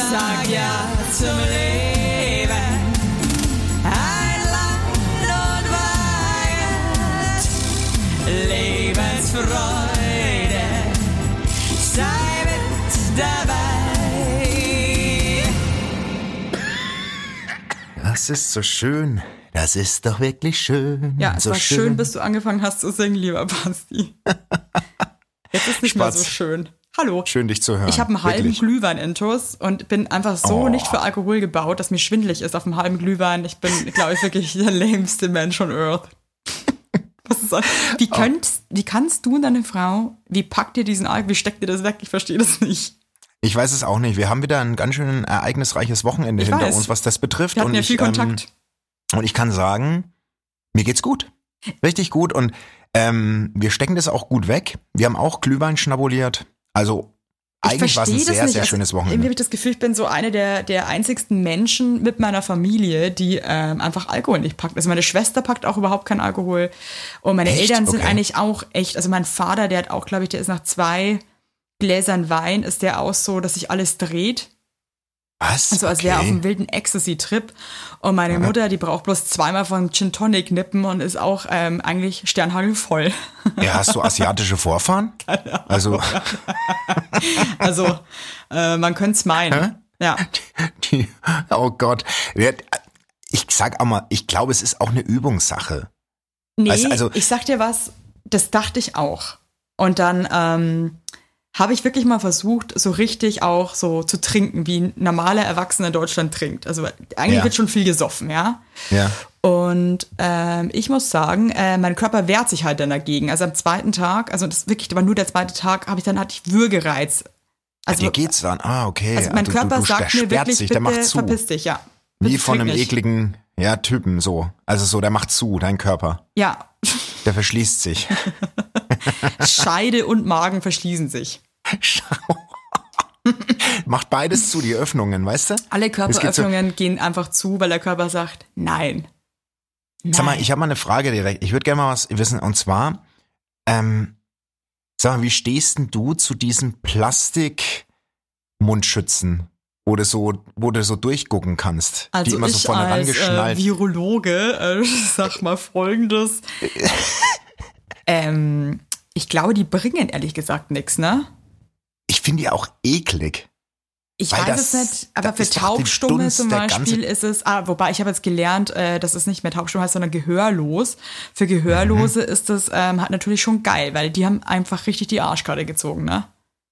Sag ja zum Leben, ein Land und Weihend, Lebensfreude, sei mit dabei. Das ist so schön. Das ist doch wirklich schön. Ja, es so war schön, bis du angefangen hast zu singen, lieber Basti. Jetzt ist nicht mehr so schön. Hallo. Schön, dich zu hören. Ich habe einen halben wirklich. Glühwein-Intus und bin einfach so nicht für Alkohol gebaut, dass mir schwindelig ist auf einem halben Glühwein. Ich bin, glaube ich, wirklich der lämste Mensch on Earth. Was ist das? Wie kannst du und deine Frau, wie packt ihr diesen Alkohol, wie steckt ihr das weg? Ich verstehe das nicht. Ich weiß es auch nicht. Wir haben wieder ein ganz schön ereignisreiches Wochenende hinter uns, was das betrifft. Wir hatten ja viel Kontakt. Und ich kann sagen, mir geht's gut. Richtig gut. Und wir stecken das auch gut weg. Wir haben auch Glühwein schnabuliert. Also eigentlich war es ein sehr, sehr schönes Wochenende. Irgendwie habe ich das Gefühl, ich bin so eine der einzigsten Menschen mit meiner Familie, die einfach Alkohol nicht packt. Also meine Schwester packt auch überhaupt keinen Alkohol. Und meine Eltern sind eigentlich auch echt, also mein Vater, der hat auch, glaube ich, der ist nach 2 Gläsern Wein, ist der auch so, dass sich alles dreht. Was? Also als wäre auf einem wilden Ecstasy-Trip. Und meine Mutter, die braucht bloß 2-mal von Gin Tonic nippen und ist auch eigentlich sternhagelvoll. Ja, hast du asiatische Vorfahren? Keine Ahnung. Also man könnte es meinen. Ja. Oh Gott. Ich sag auch mal, ich glaube, es ist auch eine Übungssache. Nee, also, ich sag dir was, das dachte ich auch. Und dann habe ich wirklich mal versucht, so richtig auch so zu trinken, wie ein normaler Erwachsener in Deutschland trinkt. Also eigentlich wird schon viel gesoffen, ja. Ja. Und ich muss sagen, mein Körper wehrt sich halt dann dagegen. Also am zweiten Tag, also das wirklich war nur der zweite Tag, hatte ich Würgereiz. Also dir geht's dann? Okay. Also mein Körper sagt mir wirklich, sich, bitte der macht zu. verpiss dich, ja. Wie Bitte von einem trink nicht. ekligen Typen so. Also so, der macht zu, dein Körper. Ja. Der verschließt sich. Scheide und Magen verschließen sich. Macht beides zu, die Öffnungen, weißt du? Alle Körperöffnungen gehen einfach zu, weil der Körper sagt, nein. Sag mal, ich habe mal eine Frage direkt. Ich würde gerne mal was wissen. Und zwar, sag mal, wie stehst denn du zu diesen Plastik-Mundschützen, wo du so durchgucken kannst? Also die immer ich so vorne als rangeschnallt. Virologe sag mal Folgendes. Ich glaube, die bringen ehrlich gesagt nichts, ne? Ich finde die auch eklig. Ich weiß es nicht, aber für Taubstumme zum Beispiel ist es, wobei ich habe jetzt gelernt, dass es nicht mehr Taubstumme heißt, sondern gehörlos. Für Gehörlose ist das halt natürlich schon geil, weil die haben einfach richtig die Arschkarte gezogen, ne?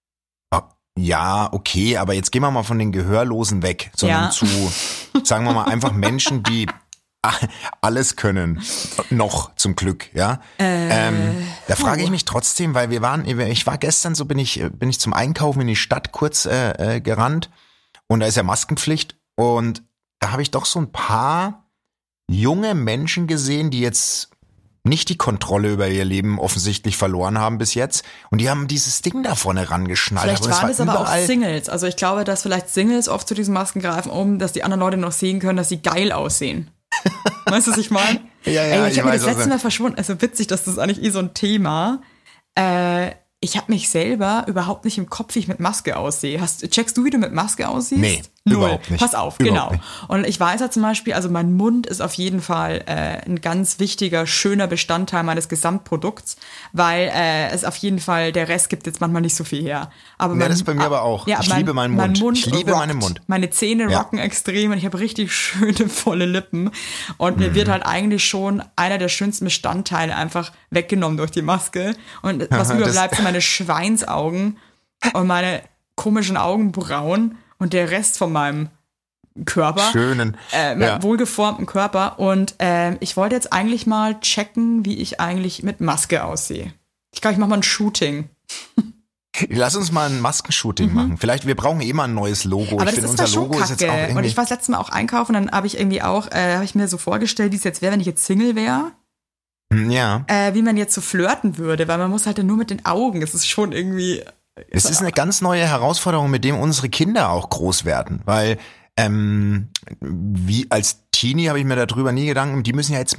Ja, okay, aber jetzt gehen wir mal von den Gehörlosen weg, sondern zu, sagen wir mal, einfach Menschen, die alles können. Noch, zum Glück, ja. Da frage ich mich trotzdem, weil ich war gestern so, bin ich zum Einkaufen in die Stadt kurz gerannt und da ist ja Maskenpflicht und da habe ich doch so ein paar junge Menschen gesehen, die jetzt nicht die Kontrolle über ihr Leben offensichtlich verloren haben bis jetzt und die haben dieses Ding da vorne rangeschnallt. Vielleicht waren es aber auch Singles. Also ich glaube, dass vielleicht Singles oft zu diesen Masken greifen, um dass die anderen Leute noch sehen können, dass sie geil aussehen. Weißt du, was ich meine? Ja, ich habe mir das letzte Mal verschwunden. Also witzig, das ist eigentlich so ein Thema. Ich habe mich selber überhaupt nicht im Kopf, wie ich mit Maske aussehe. Checkst du, wie du mit Maske aussiehst? Nee, Null. überhaupt nicht. Pass auf, Überhaupt genau. nicht. Und ich weiß ja zum Beispiel, also mein Mund ist auf jeden Fall ein ganz wichtiger, schöner Bestandteil meines Gesamtprodukts, weil es auf jeden Fall, der Rest gibt jetzt manchmal nicht so viel her. Aber das ist bei mir aber auch. Ja, ich liebe meinen Mund. Ich liebe rockt. meinen Mund. Meine Zähne rocken extrem und ich habe richtig schöne, volle Lippen. Und mir wird halt eigentlich schon einer der schönsten Bestandteile einfach weggenommen durch die Maske. Und was überbleibt, sind meine Schweinsaugen und meine komischen Augenbrauen und der Rest von meinem Körper. Schönen. Wohlgeformten Körper. Und ich wollte jetzt eigentlich mal checken, wie ich eigentlich mit Maske aussehe. Ich glaube, ich mache mal ein Shooting. Lass uns mal ein Maskenshooting machen. Vielleicht, wir brauchen mal ein neues Logo. Aber ich finde, unser schon Logo kacke. ist jetzt auch irgendwie... Und ich war das letzte Mal auch einkaufen, dann habe ich irgendwie auch, habe ich mir so vorgestellt, wie es jetzt wäre, wenn ich jetzt Single wäre. Ja. Wie man jetzt so flirten würde, weil man muss halt dann nur mit den Augen. Es ist schon irgendwie... Es ist eine ganz neue Herausforderung, mit dem unsere Kinder auch groß werden. Weil, wie als Teenie habe ich mir darüber nie Gedanken, die müssen ja jetzt mit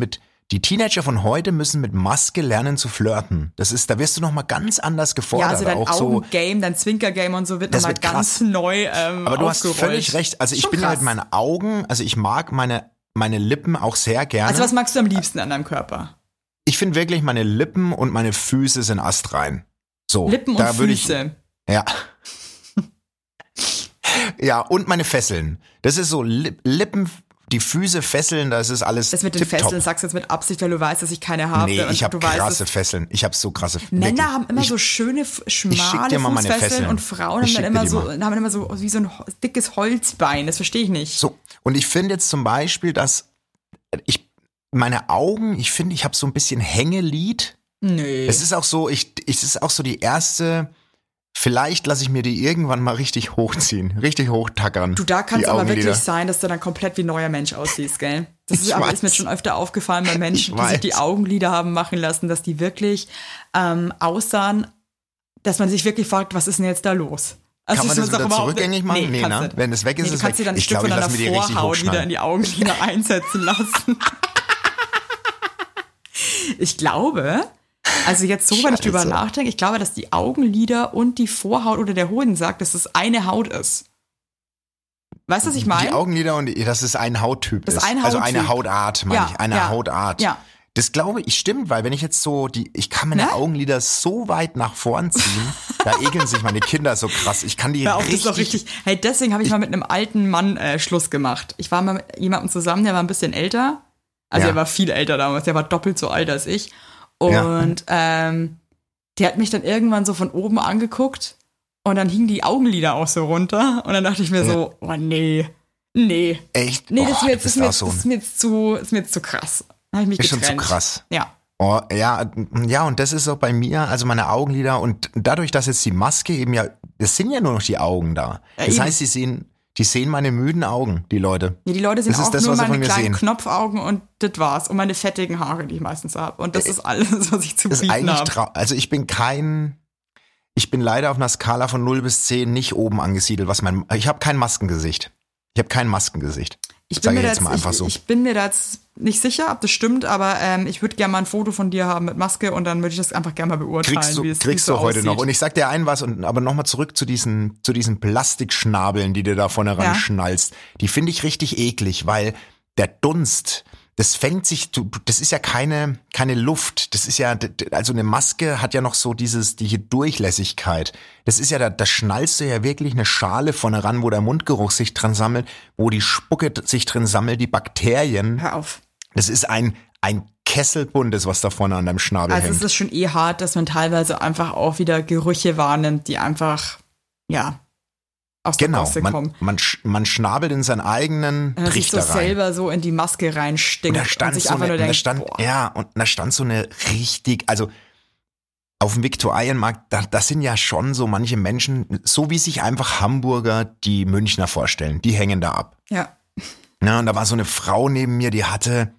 die Teenager von heute müssen mit Maske lernen zu flirten. Da wirst du nochmal ganz anders gefordert. Ja, also dein auch Augengame, dein Zwinkergame und so wird nochmal ganz neu Aber du hast völlig recht. Also ich bin ja mit meinen Augen, also ich mag meine Lippen auch sehr gerne. Also was magst du am liebsten an deinem Körper? Ich finde wirklich, meine Lippen und meine Füße sind astrein. So, Lippen und Füße. Ja. Ja, und meine Fesseln. Das ist so Lippen, die Füße fesseln, das ist alles Das mit den tipptopp. Fesseln sagst du jetzt mit Absicht, weil du weißt, dass ich keine habe. Nee, ich habe krasse weißt, Fesseln. Ich habe so krasse Männer wirklich. haben immer so schöne, schmale Fußfesseln und Frauen haben immer so wie so ein dickes Holzbein. Das verstehe ich nicht. So, und ich finde jetzt zum Beispiel, dass meine Augen, ich finde, ich habe so ein bisschen Hängelid. Nee. Es ist auch so, es ist auch so die erste. Vielleicht lasse ich mir die irgendwann mal richtig hochziehen, richtig hochtackern. Du, da kann es aber wirklich sein, dass du dann komplett wie ein neuer Mensch aussiehst, gell? Das ist mir schon öfter aufgefallen bei Menschen, die sich die Augenlider haben machen lassen, dass die wirklich aussahen, dass man sich wirklich fragt, was ist denn jetzt da los? Also kann man das wieder zurückgängig machen? Nee, ne? Wenn es weg ist, ist es weg. Du kannst dir dann ein Stück von deiner Vorhaut wieder in die Augenlider einsetzen lassen. Ich glaube... Also jetzt so, wenn ich drüber nachdenke, ich glaube, dass die Augenlider und die Vorhaut oder der Hodensack, dass das eine Haut ist. Weißt du, was ich meine? Die Augenlider und dass es ein Hauttyp ist. Also eine Hautart, meine ich. Eine Hautart. Ja. Das glaube ich stimmt, weil wenn ich jetzt so ich kann meine Augenlider so weit nach vorn ziehen, da ekeln sich meine Kinder so krass. Ich kann die das ist doch richtig. Hey, deswegen habe ich mal mit einem alten Mann Schluss gemacht. Ich war mal mit jemandem zusammen, der war ein bisschen älter. Also er war viel älter damals, der war doppelt so alt als ich. Und der hat mich dann irgendwann so von oben angeguckt und dann hingen die Augenlider auch so runter. Und dann dachte ich mir so, oh nee. Echt? Nee, das ist mir jetzt zu krass. Dann hab ich mich getrennt. Schon zu krass. Ja. Oh, ja, und das ist auch bei mir, also meine Augenlider und dadurch, dass jetzt die Maske eben es sind ja nur noch die Augen da. Ja, das eben. heißt, die sehen meine müden Augen, die Leute. Ja, die Leute sehen das auch das, nur meine kleinen sehen. Knopfaugen und das war's. Und meine fettigen Haare, die ich meistens habe. Und das ist alles, was ich zu das bieten habe. Also ich bin leider auf einer Skala von 0 bis 10 nicht oben angesiedelt, ich habe kein Maskengesicht. Ich bin mir da jetzt nicht sicher, ob das stimmt, aber ich würde gerne mal ein Foto von dir haben mit Maske und dann würde ich das einfach gerne mal beurteilen, kriegst du heute noch. Und ich sag dir was, aber nochmal zurück zu diesen Plastikschnabeln, die du da vorne ran schnallst. Die finde ich richtig eklig, weil der Dunst, das fängt sich, das ist ja keine Luft. Das ist ja, also eine Maske hat ja noch so die Durchlässigkeit. Das ist ja, da schnallst du ja wirklich eine Schale vorne ran, wo der Mundgeruch sich dran sammelt, wo die Spucke sich drin sammelt, die Bakterien. Hör auf. Das ist ein Kessel Buntes, was da vorne an deinem Schnabel hängt. Also es ist schon hart, dass man teilweise einfach auch wieder Gerüche wahrnimmt, die einfach, aus der Maske kommen. Man schnabelt in seinen eigenen Trichter rein. Sich so selber so in die Maske reinstinkt und sich einfach nur denkt, und da stand so eine also auf dem Viktualienmarkt, da sind ja schon so manche Menschen, so wie sich einfach Hamburger die Münchner vorstellen, die hängen da ab. Ja. Ja, und da war so eine Frau neben mir, die hatte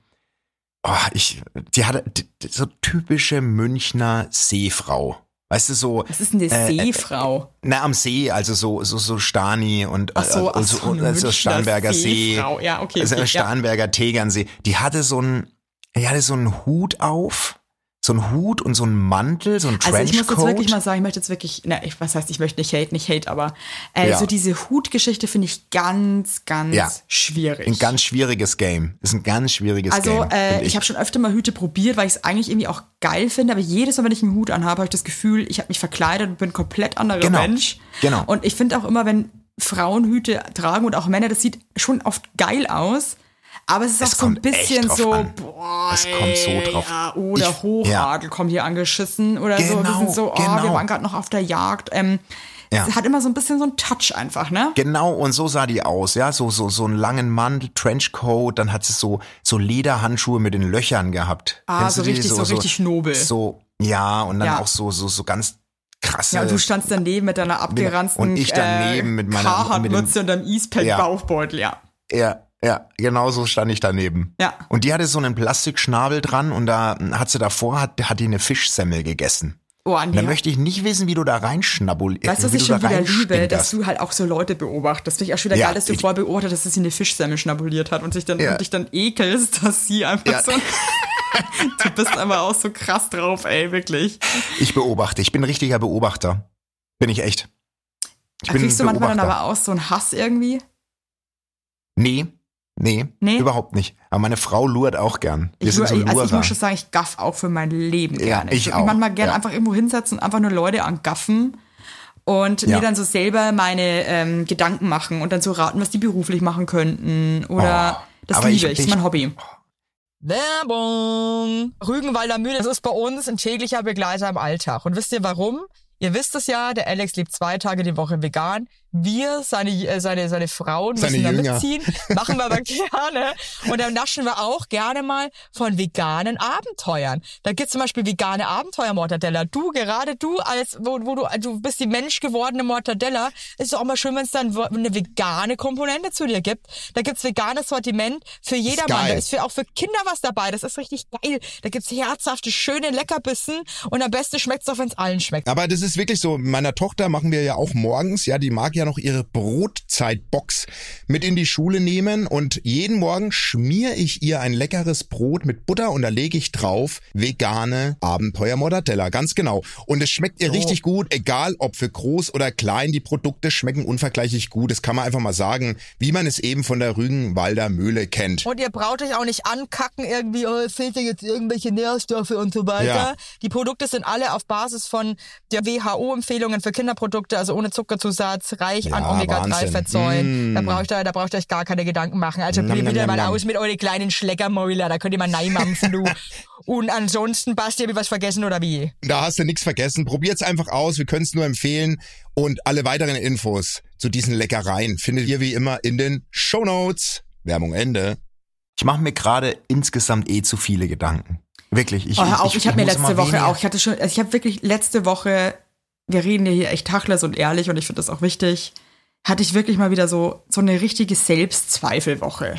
so typische Münchner Seefrau. Weißt du, so. Was ist denn eine Seefrau? Am See, also so Stani und so Starnberger See. Ja, okay. Also Starnberger Tegernsee. Die hatte so einen Hut auf. So ein Hut und so ein Mantel, so ein Trenchcoat. Also ich muss jetzt wirklich mal sagen, ich möchte jetzt wirklich, ich möchte nicht hate, aber so diese Hutgeschichte finde ich ganz, ganz schwierig. Ein ganz schwieriges Game. Ist ein ganz schwieriges Game. Also ich habe schon öfter mal Hüte probiert, weil ich es eigentlich irgendwie auch geil finde, aber jedes Mal, wenn ich einen Hut anhabe, habe ich das Gefühl, ich habe mich verkleidet und bin ein komplett anderer Mensch. Genau. Und ich finde auch immer, wenn Frauen Hüte tragen und auch Männer, das sieht schon oft geil aus. Aber es ist auch so ein bisschen so, es kommt so drauf. Ja, oder Hochadel kommt hier angeschissen oder so. Wir sind so, wir waren gerade noch auf der Jagd. Es hat immer so ein bisschen so einen Touch einfach, ne? Genau, und so sah die aus, ja, so einen langen Mantel, Trenchcoat, dann hat sie so Lederhandschuhe mit den Löchern gehabt. So richtig nobel. So, ja, und dann auch so ganz krasse. Ja, und du standst daneben mit deiner abgeranzten und ich daneben mit meiner Carhartt-Mütze und deinem Eastpak-Bauchbeutel, Ja, genau so stand ich daneben. Ja. Und die hatte so einen Plastikschnabel dran und da hat die eine Fischsemmel gegessen. Oh, nee. Da möchte ich nicht wissen, wie du da reinschnabbelst. Weißt du, was ich schon wieder liebe, dass du halt auch so Leute beobachtest. Das finde ich auch schon wieder geil, dass du vorher beobachtet hast, dass sie eine Fischsemmel schnabuliert hat und dich dann ekelst, dass sie einfach so Du bist aber auch so krass drauf, ey, wirklich. Ich beobachte, ich bin ein richtiger Beobachter. Bin ich echt. Kriegst du manchmal dann aber auch so einen Hass irgendwie? Nee, überhaupt nicht. Aber meine Frau lurt auch gern. Ich muss schon sagen, ich gaff auch für mein Leben gerne. Ich auch. Manchmal gerne einfach irgendwo hinsetzen und einfach nur Leute angaffen und mir dann so selber meine Gedanken machen und dann so raten, was die beruflich machen könnten. Oder das liebe ich, das ist mein Hobby. Werbung! Rügenwalder Mühle, das ist bei uns ein täglicher Begleiter im Alltag. Und wisst ihr warum? Ihr wisst es ja, der Alex lebt 2 Tage die Woche vegan. Wir, seine Frauen, müssen da mitziehen. Machen wir aber gerne. Und dann naschen wir auch gerne mal von veganen Abenteuern. Da gibt's zum Beispiel vegane Abenteuer-Mortadella. Du du bist die menschgewordene Mortadella. Ist doch auch mal schön, wenn es dann eine vegane Komponente zu dir gibt. Da gibt's veganes Sortiment für jedermann. Da ist auch für Kinder was dabei. Das ist richtig geil. Da gibt's herzhafte, schöne Leckerbissen. Und am besten schmeckt's auch, wenn's allen schmeckt. Aber das ist wirklich so. Meiner Tochter machen wir ja auch morgens, die mag ja noch ihre Brotzeitbox mit in die Schule nehmen und jeden Morgen schmiere ich ihr ein leckeres Brot mit Butter und da lege ich drauf vegane Abenteuer-Mortadella, ganz genau. Und es schmeckt ihr richtig gut, egal ob für groß oder klein, die Produkte schmecken unvergleichlich gut, das kann man einfach mal sagen, wie man es eben von der Rügenwalder Mühle kennt. Und ihr braucht euch auch nicht ankacken irgendwie, es fehlt dir jetzt irgendwelche Nährstoffe und so weiter. Ja. Die Produkte sind alle auf Basis von der WHO-Empfehlungen für Kinderprodukte, also ohne Zuckerzusatz, reich an Omega-3-Fettsäuren. Da braucht ihr euch gar keine Gedanken machen. Also probiert wieder mal aus mit euren kleinen Schleckermäuler, da könnt ihr mal neimampfen, du. Und ansonsten, Basti, hab ich was vergessen oder wie? Da hast du nichts vergessen. Probiert's einfach aus, wir können es nur empfehlen. Und alle weiteren Infos zu diesen Leckereien findet ihr wie immer in den Shownotes. Werbung Ende. Ich mache mir gerade insgesamt zu viele Gedanken. Wirklich. Ich habe mir letzte Woche auch, ich habe wirklich letzte Woche, wir reden ja hier echt tachlos und ehrlich und ich finde das auch wichtig, hatte ich wirklich mal wieder so eine richtige Selbstzweifelwoche.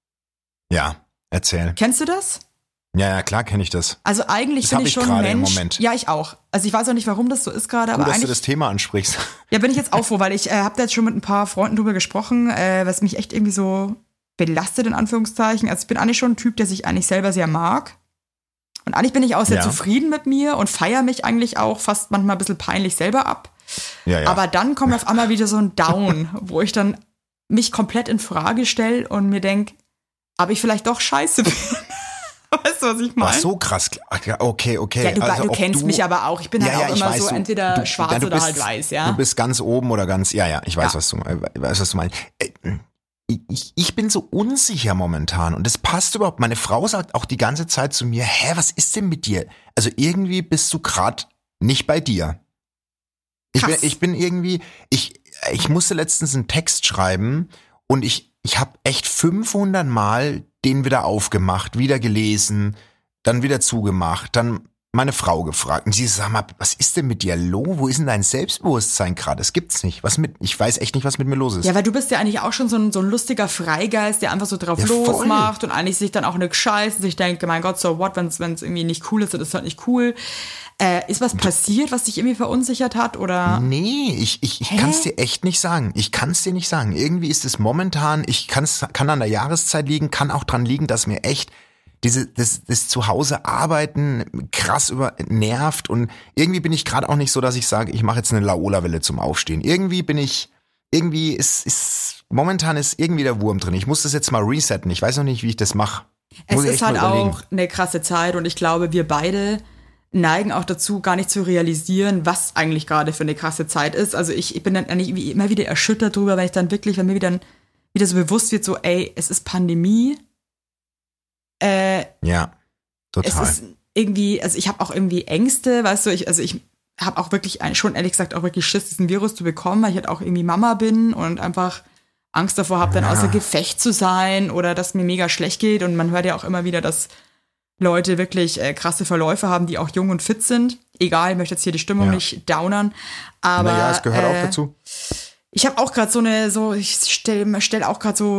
Ja, erzähl. Kennst du das? Ja, klar kenne ich das. Also eigentlich bin ich schon ein Mensch. Im Moment. Ja, ich auch. Also ich weiß auch nicht, warum das so ist gerade, aber dass eigentlich, du das Thema ansprichst. Ja, bin ich jetzt auch froh, weil ich habe da jetzt schon mit ein paar Freunden drüber gesprochen, was mich echt irgendwie so belastet, in Anführungszeichen. Also ich bin eigentlich schon ein Typ, der sich eigentlich selber sehr mag. Und eigentlich bin ich auch sehr zufrieden mit mir und feiere mich eigentlich auch fast manchmal ein bisschen peinlich selber ab. Ja. Aber dann kommt auf einmal wieder so ein Down, wo ich dann mich komplett in Frage stelle und mir denke, ob ich vielleicht doch scheiße bin. Weißt du, was ich meine? Ach, so krass. Okay. Ja, du kennst mich aber auch. Ich bin halt auch immer so entweder schwarz oder halt weiß, ja. Du bist ganz oben oder ganz, ich weiß, was du meinst. Ich bin so unsicher momentan und das passt überhaupt. Meine Frau sagt auch die ganze Zeit zu mir, was ist denn mit dir? Also irgendwie bist du gerade nicht bei dir. Ich bin irgendwie, ich musste letztens einen Text schreiben und ich habe echt 500 Mal den wieder aufgemacht, wieder gelesen, dann wieder zugemacht, dann meine Frau gefragt und sie sagt mal, was ist denn mit dir los? Wo ist denn dein Selbstbewusstsein gerade? Das gibt's nicht. Ich weiß echt nicht, was mit mir los ist. Ja, weil du bist ja eigentlich auch schon so ein lustiger Freigeist, der einfach so drauf losmacht und eigentlich sich dann auch nicht scheißt und sich denkt, mein Gott, so what, wenn es irgendwie nicht cool ist, dann ist halt nicht cool. Ist was passiert, was dich irgendwie verunsichert hat, oder? Nee, ich kann es dir echt nicht sagen. Ich kann es dir nicht sagen. Irgendwie ist es momentan, kann an der Jahreszeit liegen, kann auch dran liegen, dass mir echt das Zuhause arbeiten krass nervt und irgendwie bin ich gerade auch nicht so, dass ich sage, ich mache jetzt eine Laola-Welle zum Aufstehen. Momentan ist irgendwie der Wurm drin. Ich muss das jetzt mal resetten. Ich weiß noch nicht, wie ich das mache. Es ist halt auch eine krasse Zeit und ich glaube, wir beide neigen auch dazu, gar nicht zu realisieren, was eigentlich gerade für eine krasse Zeit ist. Also ich bin dann eigentlich immer wieder erschüttert drüber, wenn mir wieder so bewusst wird, so es ist Pandemie. Ja, total. Es ist irgendwie, also ich habe auch irgendwie Ängste, weißt du, ich habe auch wirklich schon ehrlich gesagt auch wirklich Schiss, diesen Virus zu bekommen, weil ich halt auch irgendwie Mama bin und einfach Angst davor habe, dann außer Gefecht zu sein oder dass mir mega schlecht geht und man hört ja auch immer wieder, dass Leute wirklich krasse Verläufe haben, die auch jung und fit sind. Egal, ich möchte jetzt hier die Stimmung nicht downern, aber es gehört auch dazu. Ich habe auch gerade ich stell auch gerade so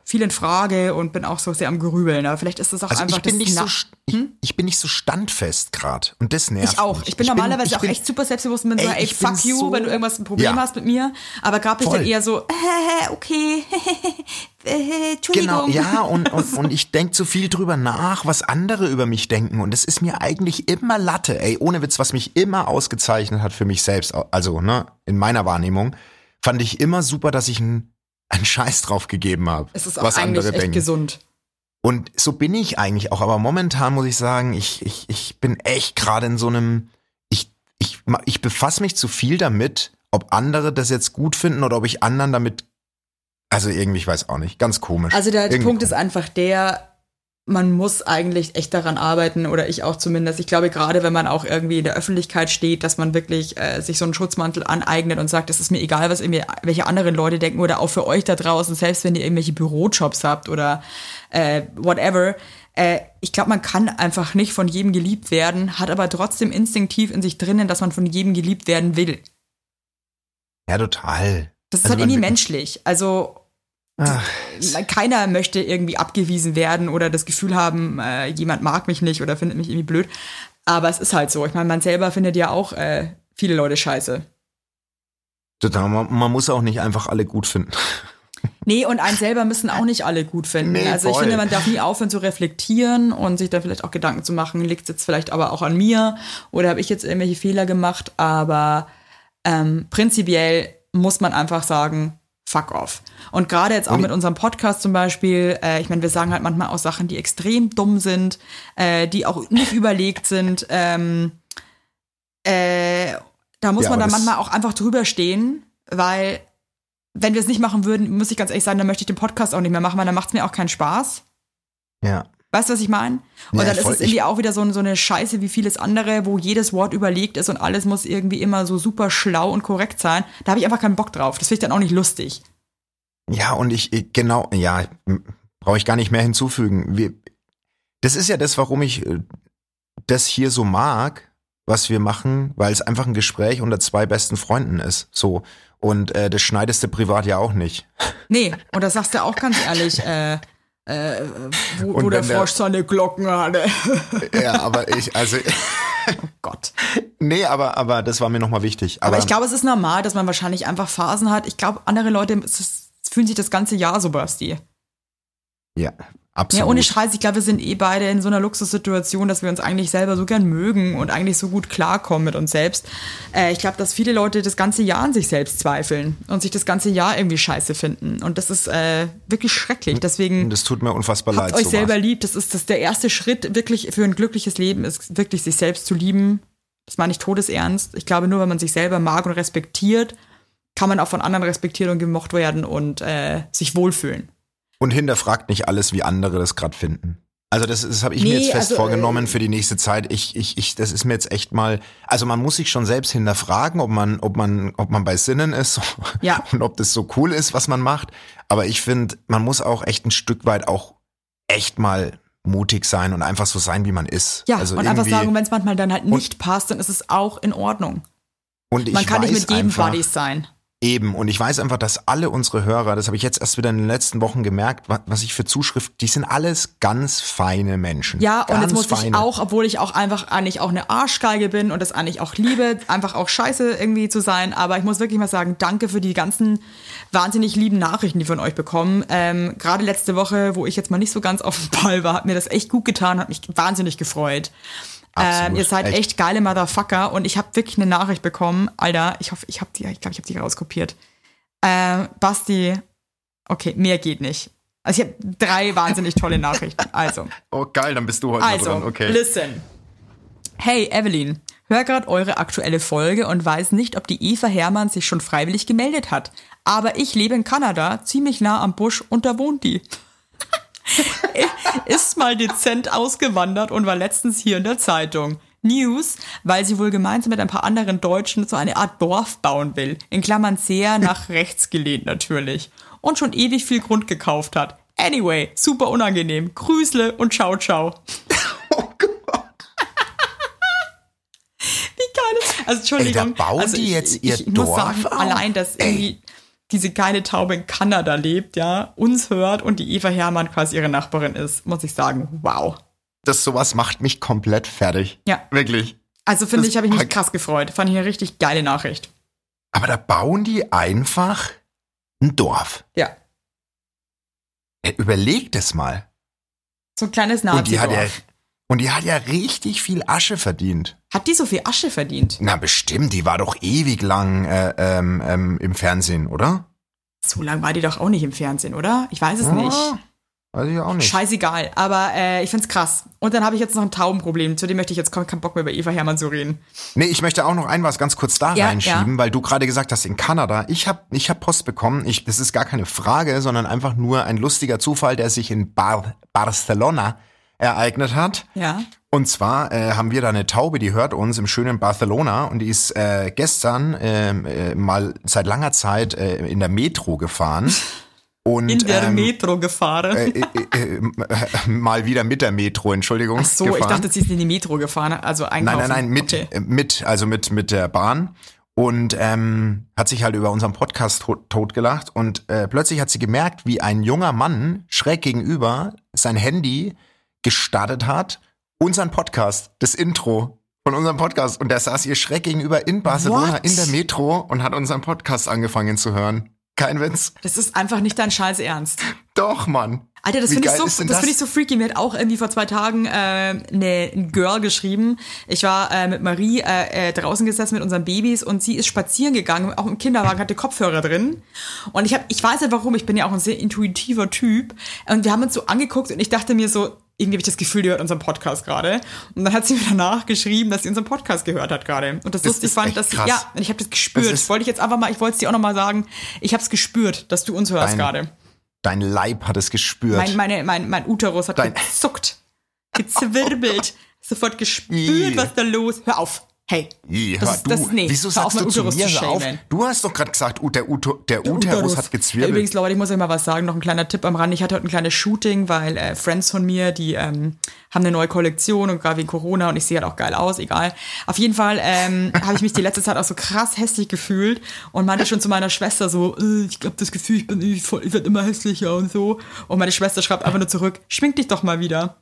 viel in Frage und bin auch so sehr am Grübeln. Aber vielleicht ist das auch also einfach ich bin nicht so standfest gerade und das nervt Ich auch. mich. Ich bin normalerweise auch echt super selbstbewusst und bin so, ey, fuck you, wenn du irgendwas ein Problem hast mit mir. Aber gerade bin ich dann eher so, okay, Entschuldigung. Genau, ja, und ich denke zu viel drüber nach, was andere über mich denken. Und das ist mir eigentlich immer Latte, ey, ohne Witz, was mich immer ausgezeichnet hat für mich selbst. Also, ne, in meiner Wahrnehmung, fand ich immer super, dass ich einen Scheiß drauf gegeben habe. Es ist auch was eigentlich andere echt denken. Gesund. Und so bin ich eigentlich auch. Aber momentan muss ich sagen, ich bin echt gerade in so einem, ich befasse mich zu viel damit, ob andere das jetzt gut finden oder ob ich anderen damit. Also irgendwie, ich weiß auch nicht, ganz komisch. Also der Punkt ist einfach der, man muss eigentlich echt daran arbeiten, oder ich auch zumindest. Ich glaube, gerade wenn man auch irgendwie in der Öffentlichkeit steht, dass man wirklich sich so einen Schutzmantel aneignet und sagt, es ist mir egal, was irgendwie welche anderen Leute denken, oder auch für euch da draußen, selbst wenn ihr irgendwelche Bürojobs habt oder whatever. Ich glaube, man kann einfach nicht von jedem geliebt werden, hat aber trotzdem instinktiv in sich drinnen, dass man von jedem geliebt werden will. Ja, total. Das ist halt irgendwie menschlich. Also keiner möchte irgendwie abgewiesen werden oder das Gefühl haben, jemand mag mich nicht oder findet mich irgendwie blöd. Aber es ist halt so. Ich meine, man selber findet ja auch viele Leute scheiße. Total. Man muss auch nicht einfach alle gut finden. Nee, und einen selber müssen auch nicht alle gut finden. Nee, also ich finde, man darf nie aufhören zu reflektieren und sich da vielleicht auch Gedanken zu machen, liegt es jetzt vielleicht aber auch an mir oder habe ich jetzt irgendwelche Fehler gemacht. Aber prinzipiell muss man einfach sagen, fuck off. Und gerade jetzt auch mit unserem Podcast zum Beispiel, ich meine, wir sagen halt manchmal auch Sachen, die extrem dumm sind, die auch nicht überlegt sind. Da muss man dann manchmal auch einfach drüber stehen, weil wenn wir es nicht machen würden, muss ich ganz ehrlich sagen, dann möchte ich den Podcast auch nicht mehr machen, weil dann macht es mir auch keinen Spaß. Ja. Weißt du, was ich meine? Und ja, dann ist es irgendwie auch wieder so eine Scheiße wie vieles andere, wo jedes Wort überlegt ist und alles muss irgendwie immer so super schlau und korrekt sein. Da habe ich einfach keinen Bock drauf. Das finde ich dann auch nicht lustig. Ja, und brauche ich gar nicht mehr hinzufügen. Das ist ja das, warum ich das hier so mag, was wir machen, weil es einfach ein Gespräch unter zwei besten Freunden ist. So. Und das schneidest du privat ja auch nicht. Nee, und das sagst du auch ganz ehrlich, wo der Frosch seine Glocken hatte. Ja, aber oh Gott. Nee, aber das war mir nochmal wichtig. Aber ich glaube, es ist normal, dass man wahrscheinlich einfach Phasen hat. Ich glaube, andere Leute fühlen sich das ganze Jahr so, Basti. Ja, absolut. Ja, ohne Scheiß, ich glaube, wir sind beide in so einer Luxussituation, dass wir uns eigentlich selber so gern mögen und eigentlich so gut klarkommen mit uns selbst. Ich glaube, dass viele Leute das ganze Jahr an sich selbst zweifeln und sich das ganze Jahr irgendwie scheiße finden. Und das ist wirklich schrecklich. Deswegen das tut mir unfassbar leid. Habt euch selber lieb. Das ist der erste Schritt wirklich für ein glückliches Leben, ist wirklich sich selbst zu lieben. Das meine ich todesernst. Ich glaube, nur wenn man sich selber mag und respektiert, kann man auch von anderen respektiert und gemocht werden und sich wohlfühlen. Und hinterfragt nicht alles, wie andere das gerade finden. Also das habe ich mir jetzt fest vorgenommen für die nächste Zeit. Das ist mir jetzt echt mal, also man muss sich schon selbst hinterfragen, ob man bei Sinnen ist und ob das so cool ist, was man macht. Aber ich finde, man muss auch echt ein Stück weit auch echt mal mutig sein und einfach so sein, wie man ist. Ja, also und einfach sagen, wenn es manchmal dann halt nicht passt, dann ist es auch in Ordnung. Und man kann nicht mit jedem Buddies sein. Eben, und ich weiß einfach, dass alle unsere Hörer, das habe ich jetzt erst wieder in den letzten Wochen gemerkt, was ich für Zuschriften, die sind alles ganz feine Menschen. Ja, und jetzt muss ich auch, obwohl ich auch einfach eigentlich auch eine Arschgeige bin und das eigentlich auch liebe, einfach auch scheiße irgendwie zu sein, aber ich muss wirklich mal sagen, danke für die ganzen wahnsinnig lieben Nachrichten, die von euch bekommen. Gerade letzte Woche, wo ich jetzt mal nicht so ganz auf dem Ball war, hat mir das echt gut getan, hat mich wahnsinnig gefreut. Ihr seid echt geile Motherfucker und ich habe wirklich eine Nachricht bekommen. Alter, ich glaube, ich habe die rauskopiert. Basti, okay, mehr geht nicht. Also ich habe 3 wahnsinnig tolle Nachrichten. Also. Oh geil, dann bist du heute mal dran. Okay. Listen. Hey Evelyn, hör gerade eure aktuelle Folge und weiß nicht, ob die Eva Hermann sich schon freiwillig gemeldet hat. Aber ich lebe in Kanada, ziemlich nah am Busch und da wohnt die. Ist mal dezent ausgewandert und war letztens hier in der Zeitung. News, weil sie wohl gemeinsam mit ein paar anderen Deutschen so eine Art Dorf bauen will. In Klammern sehr nach rechts gelehnt natürlich. Und schon ewig viel Grund gekauft hat. Anyway, super unangenehm. Grüßle und ciao, ciao. Oh Gott. Wie geil ist das? Also Entschuldigung. Ey, da bauen die jetzt ihr ich Dorf muss sagen, auf? allein, dass irgendwie diese geile Taube in Kanada lebt, ja, uns hört und die Eva Hermann quasi ihre Nachbarin ist, muss ich sagen, wow. Sowas macht mich komplett fertig. Ja. Wirklich. Also habe ich mich krass gefreut. Fand ich eine richtig geile Nachricht. Aber da bauen die einfach ein Dorf. Ja. Überleg das mal. So ein kleines Nazi-Dorf. Und die hat ja richtig viel Asche verdient. Hat die so viel Asche verdient? Na bestimmt, die war doch ewig lang im Fernsehen, oder? So lang war die doch auch nicht im Fernsehen, oder? Ich weiß es nicht. Weiß ich auch nicht. Scheißegal, aber ich find's krass. Und dann habe ich jetzt noch ein Taubenproblem, zu dem möchte ich jetzt keinen Bock mehr über Eva Hermann zu reden. Nee, ich möchte auch noch was ganz kurz da reinschieben, weil du gerade gesagt hast, in Kanada, ich hab Post bekommen, das ist gar keine Frage, sondern einfach nur ein lustiger Zufall, der sich in Barcelona ereignet hat. Ja. Und zwar haben wir da eine Taube, die hört uns im schönen Barcelona und die ist gestern mal seit langer Zeit in der Metro gefahren. Und, in der Metro gefahren. Mal wieder mit der Metro, Entschuldigung. Ach so, gefahren. Ich dachte, sie ist in die Metro gefahren, also einkaufen. Nein, mit der Bahn. Und hat sich halt über unseren Podcast totgelacht. Und plötzlich hat sie gemerkt, wie ein junger Mann schräg gegenüber sein Handy gestartet hat, unseren Podcast, das Intro von unserem Podcast. Und der saß ihr schräg gegenüber in Barcelona in der Metro und hat unseren Podcast angefangen zu hören. Kein Witz. Das ist einfach nicht dein Scheiß Ernst. Doch, Mann. Alter, das finde ich so freaky. Mir hat auch irgendwie vor 2 Tagen ein Girl geschrieben. Ich war mit Marie draußen gesessen mit unseren Babys und sie ist spazieren gegangen, auch im Kinderwagen, hatte Kopfhörer drin. Und ich weiß nicht warum, ich bin ja auch ein sehr intuitiver Typ. Und wir haben uns so angeguckt und ich dachte mir so, irgendwie habe ich das Gefühl, die hört unseren Podcast gerade. Und dann hat sie mir danach geschrieben, dass sie unseren Podcast gehört hat gerade. Und das lustig fand, dass krass. Ja, und ich habe das gespürt. Ich wollte es dir auch nochmal sagen, ich habe es gespürt, dass du uns hörst gerade. Dein Leib hat es gespürt. Mein Uterus hat gezuckt, gezwirbelt, sofort gespürt, was da los. Hör auf. Hey, wieso sagst du zu mir auf? Du hast doch gerade gesagt, der Uterus hat gezwirbelt. Übrigens, Leute, ich muss euch mal was sagen, noch ein kleiner Tipp am Rand. Ich hatte heute ein kleines Shooting, weil Friends von mir, die haben eine neue Kollektion und gerade wegen Corona und ich sehe halt auch geil aus, egal. Auf jeden Fall habe ich mich die letzte Zeit auch so krass hässlich gefühlt und meinte schon zu meiner Schwester so, ich habe das Gefühl, ich werde immer hässlicher und so. Und meine Schwester schreibt einfach nur zurück, schmink dich doch mal wieder.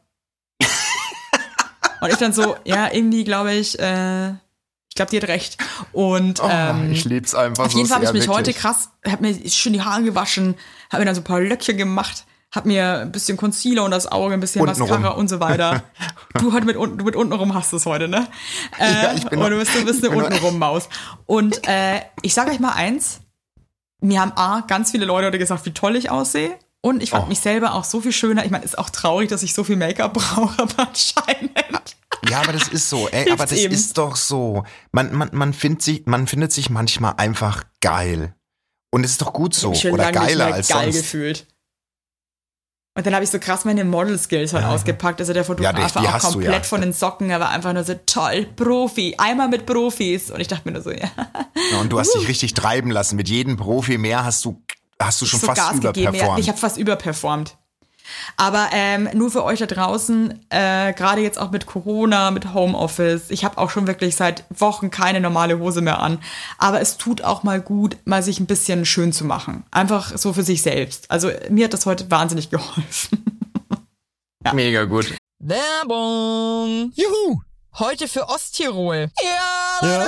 Und ich dann so, ja, irgendwie glaube ich glaube, die hat recht. Und ich lieb's einfach so. Auf jeden Fall habe ich mich heute habe mir schön die Haare gewaschen, habe mir dann so ein paar Löckchen gemacht, habe mir ein bisschen Concealer und das Auge, ein bisschen Mascara und so weiter. Du mit untenrum hast es heute, ne? Ja, ich bin du bist eine untenrum Maus. Und ich sage euch mal eins, mir haben ganz viele Leute heute gesagt, wie toll ich aussehe. Und ich fand mich selber auch so viel schöner. Ich meine, ist auch traurig, dass ich so viel Make-up brauche, aber anscheinend. Ja, aber das ist so, aber das ist doch so. Man findet sich manchmal einfach geil. Und es ist doch gut so. Oder geiler als geil sonst. Gefühlt. Und dann habe ich so krass meine Model-Skills halt ausgepackt. Also der Fotograf war auch komplett von den Socken. Er war einfach nur so toll, Profi. Einmal mit Profis. Und ich dachte mir nur so, ja. Und du hast dich richtig treiben lassen. Mit jedem Profi mehr hast du schon fast Gas überperformt. Gegeben. Ich habe fast überperformt. Aber nur für euch da draußen, gerade jetzt auch mit Corona, mit Homeoffice, ich habe auch schon wirklich seit Wochen keine normale Hose mehr an. Aber es tut auch mal gut, mal sich ein bisschen schön zu machen. Einfach so für sich selbst. Also mir hat das heute wahnsinnig geholfen. Ja. Mega gut. Werbung! Juhu! Heute für Osttirol. Ja.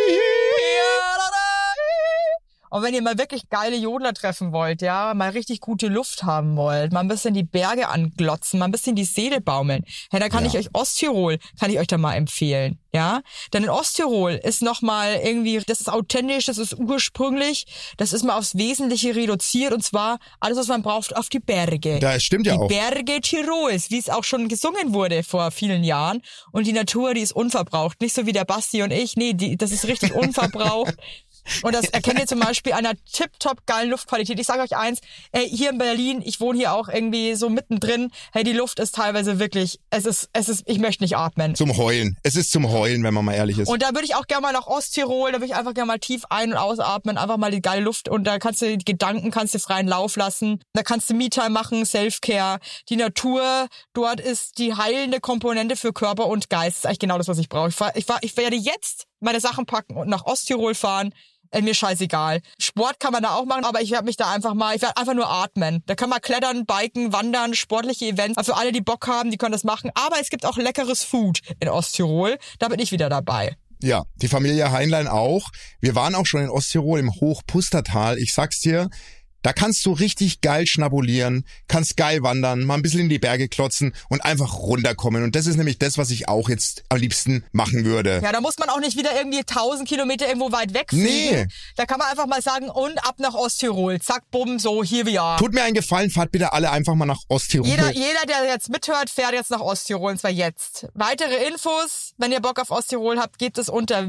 Und wenn ihr mal wirklich geile Jodler treffen wollt, ja, mal richtig gute Luft haben wollt, mal ein bisschen die Berge anglotzen, mal ein bisschen die Seele baumeln, ja, dann kann ich euch Osttirol, da mal empfehlen, ja. Denn in Osttirol ist nochmal irgendwie, das ist authentisch, das ist ursprünglich, das ist mal aufs Wesentliche reduziert und zwar alles, was man braucht, auf die Berge. Das stimmt ja auch. Die Berge Tirols, wie es auch schon gesungen wurde vor vielen Jahren. Und die Natur, die ist unverbraucht. Nicht so wie der Basti und ich, nee, das ist richtig unverbraucht. Und das erkennt ihr zum Beispiel an einer tipptopp geilen Luftqualität. Ich sage euch eins, hier in Berlin, ich wohne hier auch irgendwie so mittendrin, die Luft ist teilweise wirklich, es ist, ich möchte nicht atmen. Zum Heulen. Es ist zum Heulen, wenn man mal ehrlich ist. Und da würde ich auch gerne mal nach Osttirol, da würde ich einfach gerne mal tief ein- und ausatmen, einfach mal die geile Luft und da kannst du die Gedanken, freien Lauf lassen. Da kannst du Me-Time machen, Self-Care. Die Natur, dort ist die heilende Komponente für Körper und Geist. Das ist eigentlich genau das, was ich brauche. Ich werde jetzt meine Sachen packen und nach Osttirol fahren. Mir scheißegal. Sport kann man da auch machen, aber ich werde einfach nur atmen. Da kann man klettern, biken, wandern, sportliche Events. Also für alle, die Bock haben, die können das machen. Aber es gibt auch leckeres Food in Osttirol. Da bin ich wieder dabei. Ja, die Familie Heinlein auch. Wir waren auch schon in Osttirol im Hochpustertal. Ich sag's dir, da kannst du richtig geil schnabulieren, kannst geil wandern, mal ein bisschen in die Berge klotzen und einfach runterkommen. Und das ist nämlich das, was ich auch jetzt am liebsten machen würde. Ja, da muss man auch nicht wieder irgendwie 1000 Kilometer irgendwo weit wegfliegen. Nee. Da kann man einfach mal sagen, und ab nach Osttirol. Zack, bumm, so, hier wir are. Tut mir einen Gefallen, fahrt bitte alle einfach mal nach Osttirol. Jeder, der jetzt mithört, fährt jetzt nach Osttirol, und zwar jetzt. Weitere Infos, wenn ihr Bock auf Osttirol habt, gibt es unter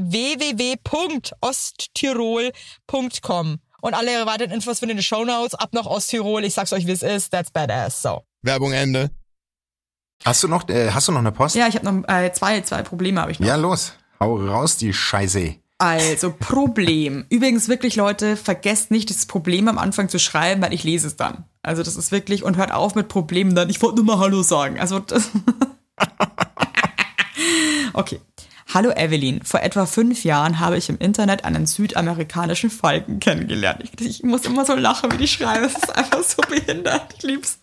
www.osttirol.com. Und alle weiteren Infos findet ihr in den Shownotes. Ab nach Osttirol. Ich sag's euch, wie es ist. That's badass. So. Werbung Ende. Hast du noch eine Post? Ja, ich habe noch zwei Probleme habe ich noch. Ja, los. Hau raus, die Scheiße. Also, Problem. Übrigens wirklich, Leute, vergesst nicht, das Problem am Anfang zu schreiben, weil ich lese es dann. Also das ist wirklich, und hört auf mit Problemen dann. Ich wollte nur mal Hallo sagen. Also das okay. Hallo Evelyn, vor etwa 5 Jahren habe ich im Internet einen südamerikanischen Falken kennengelernt. Ich muss immer so lachen, wie die schreiben. Es ist einfach so behindert. Ich lieb's.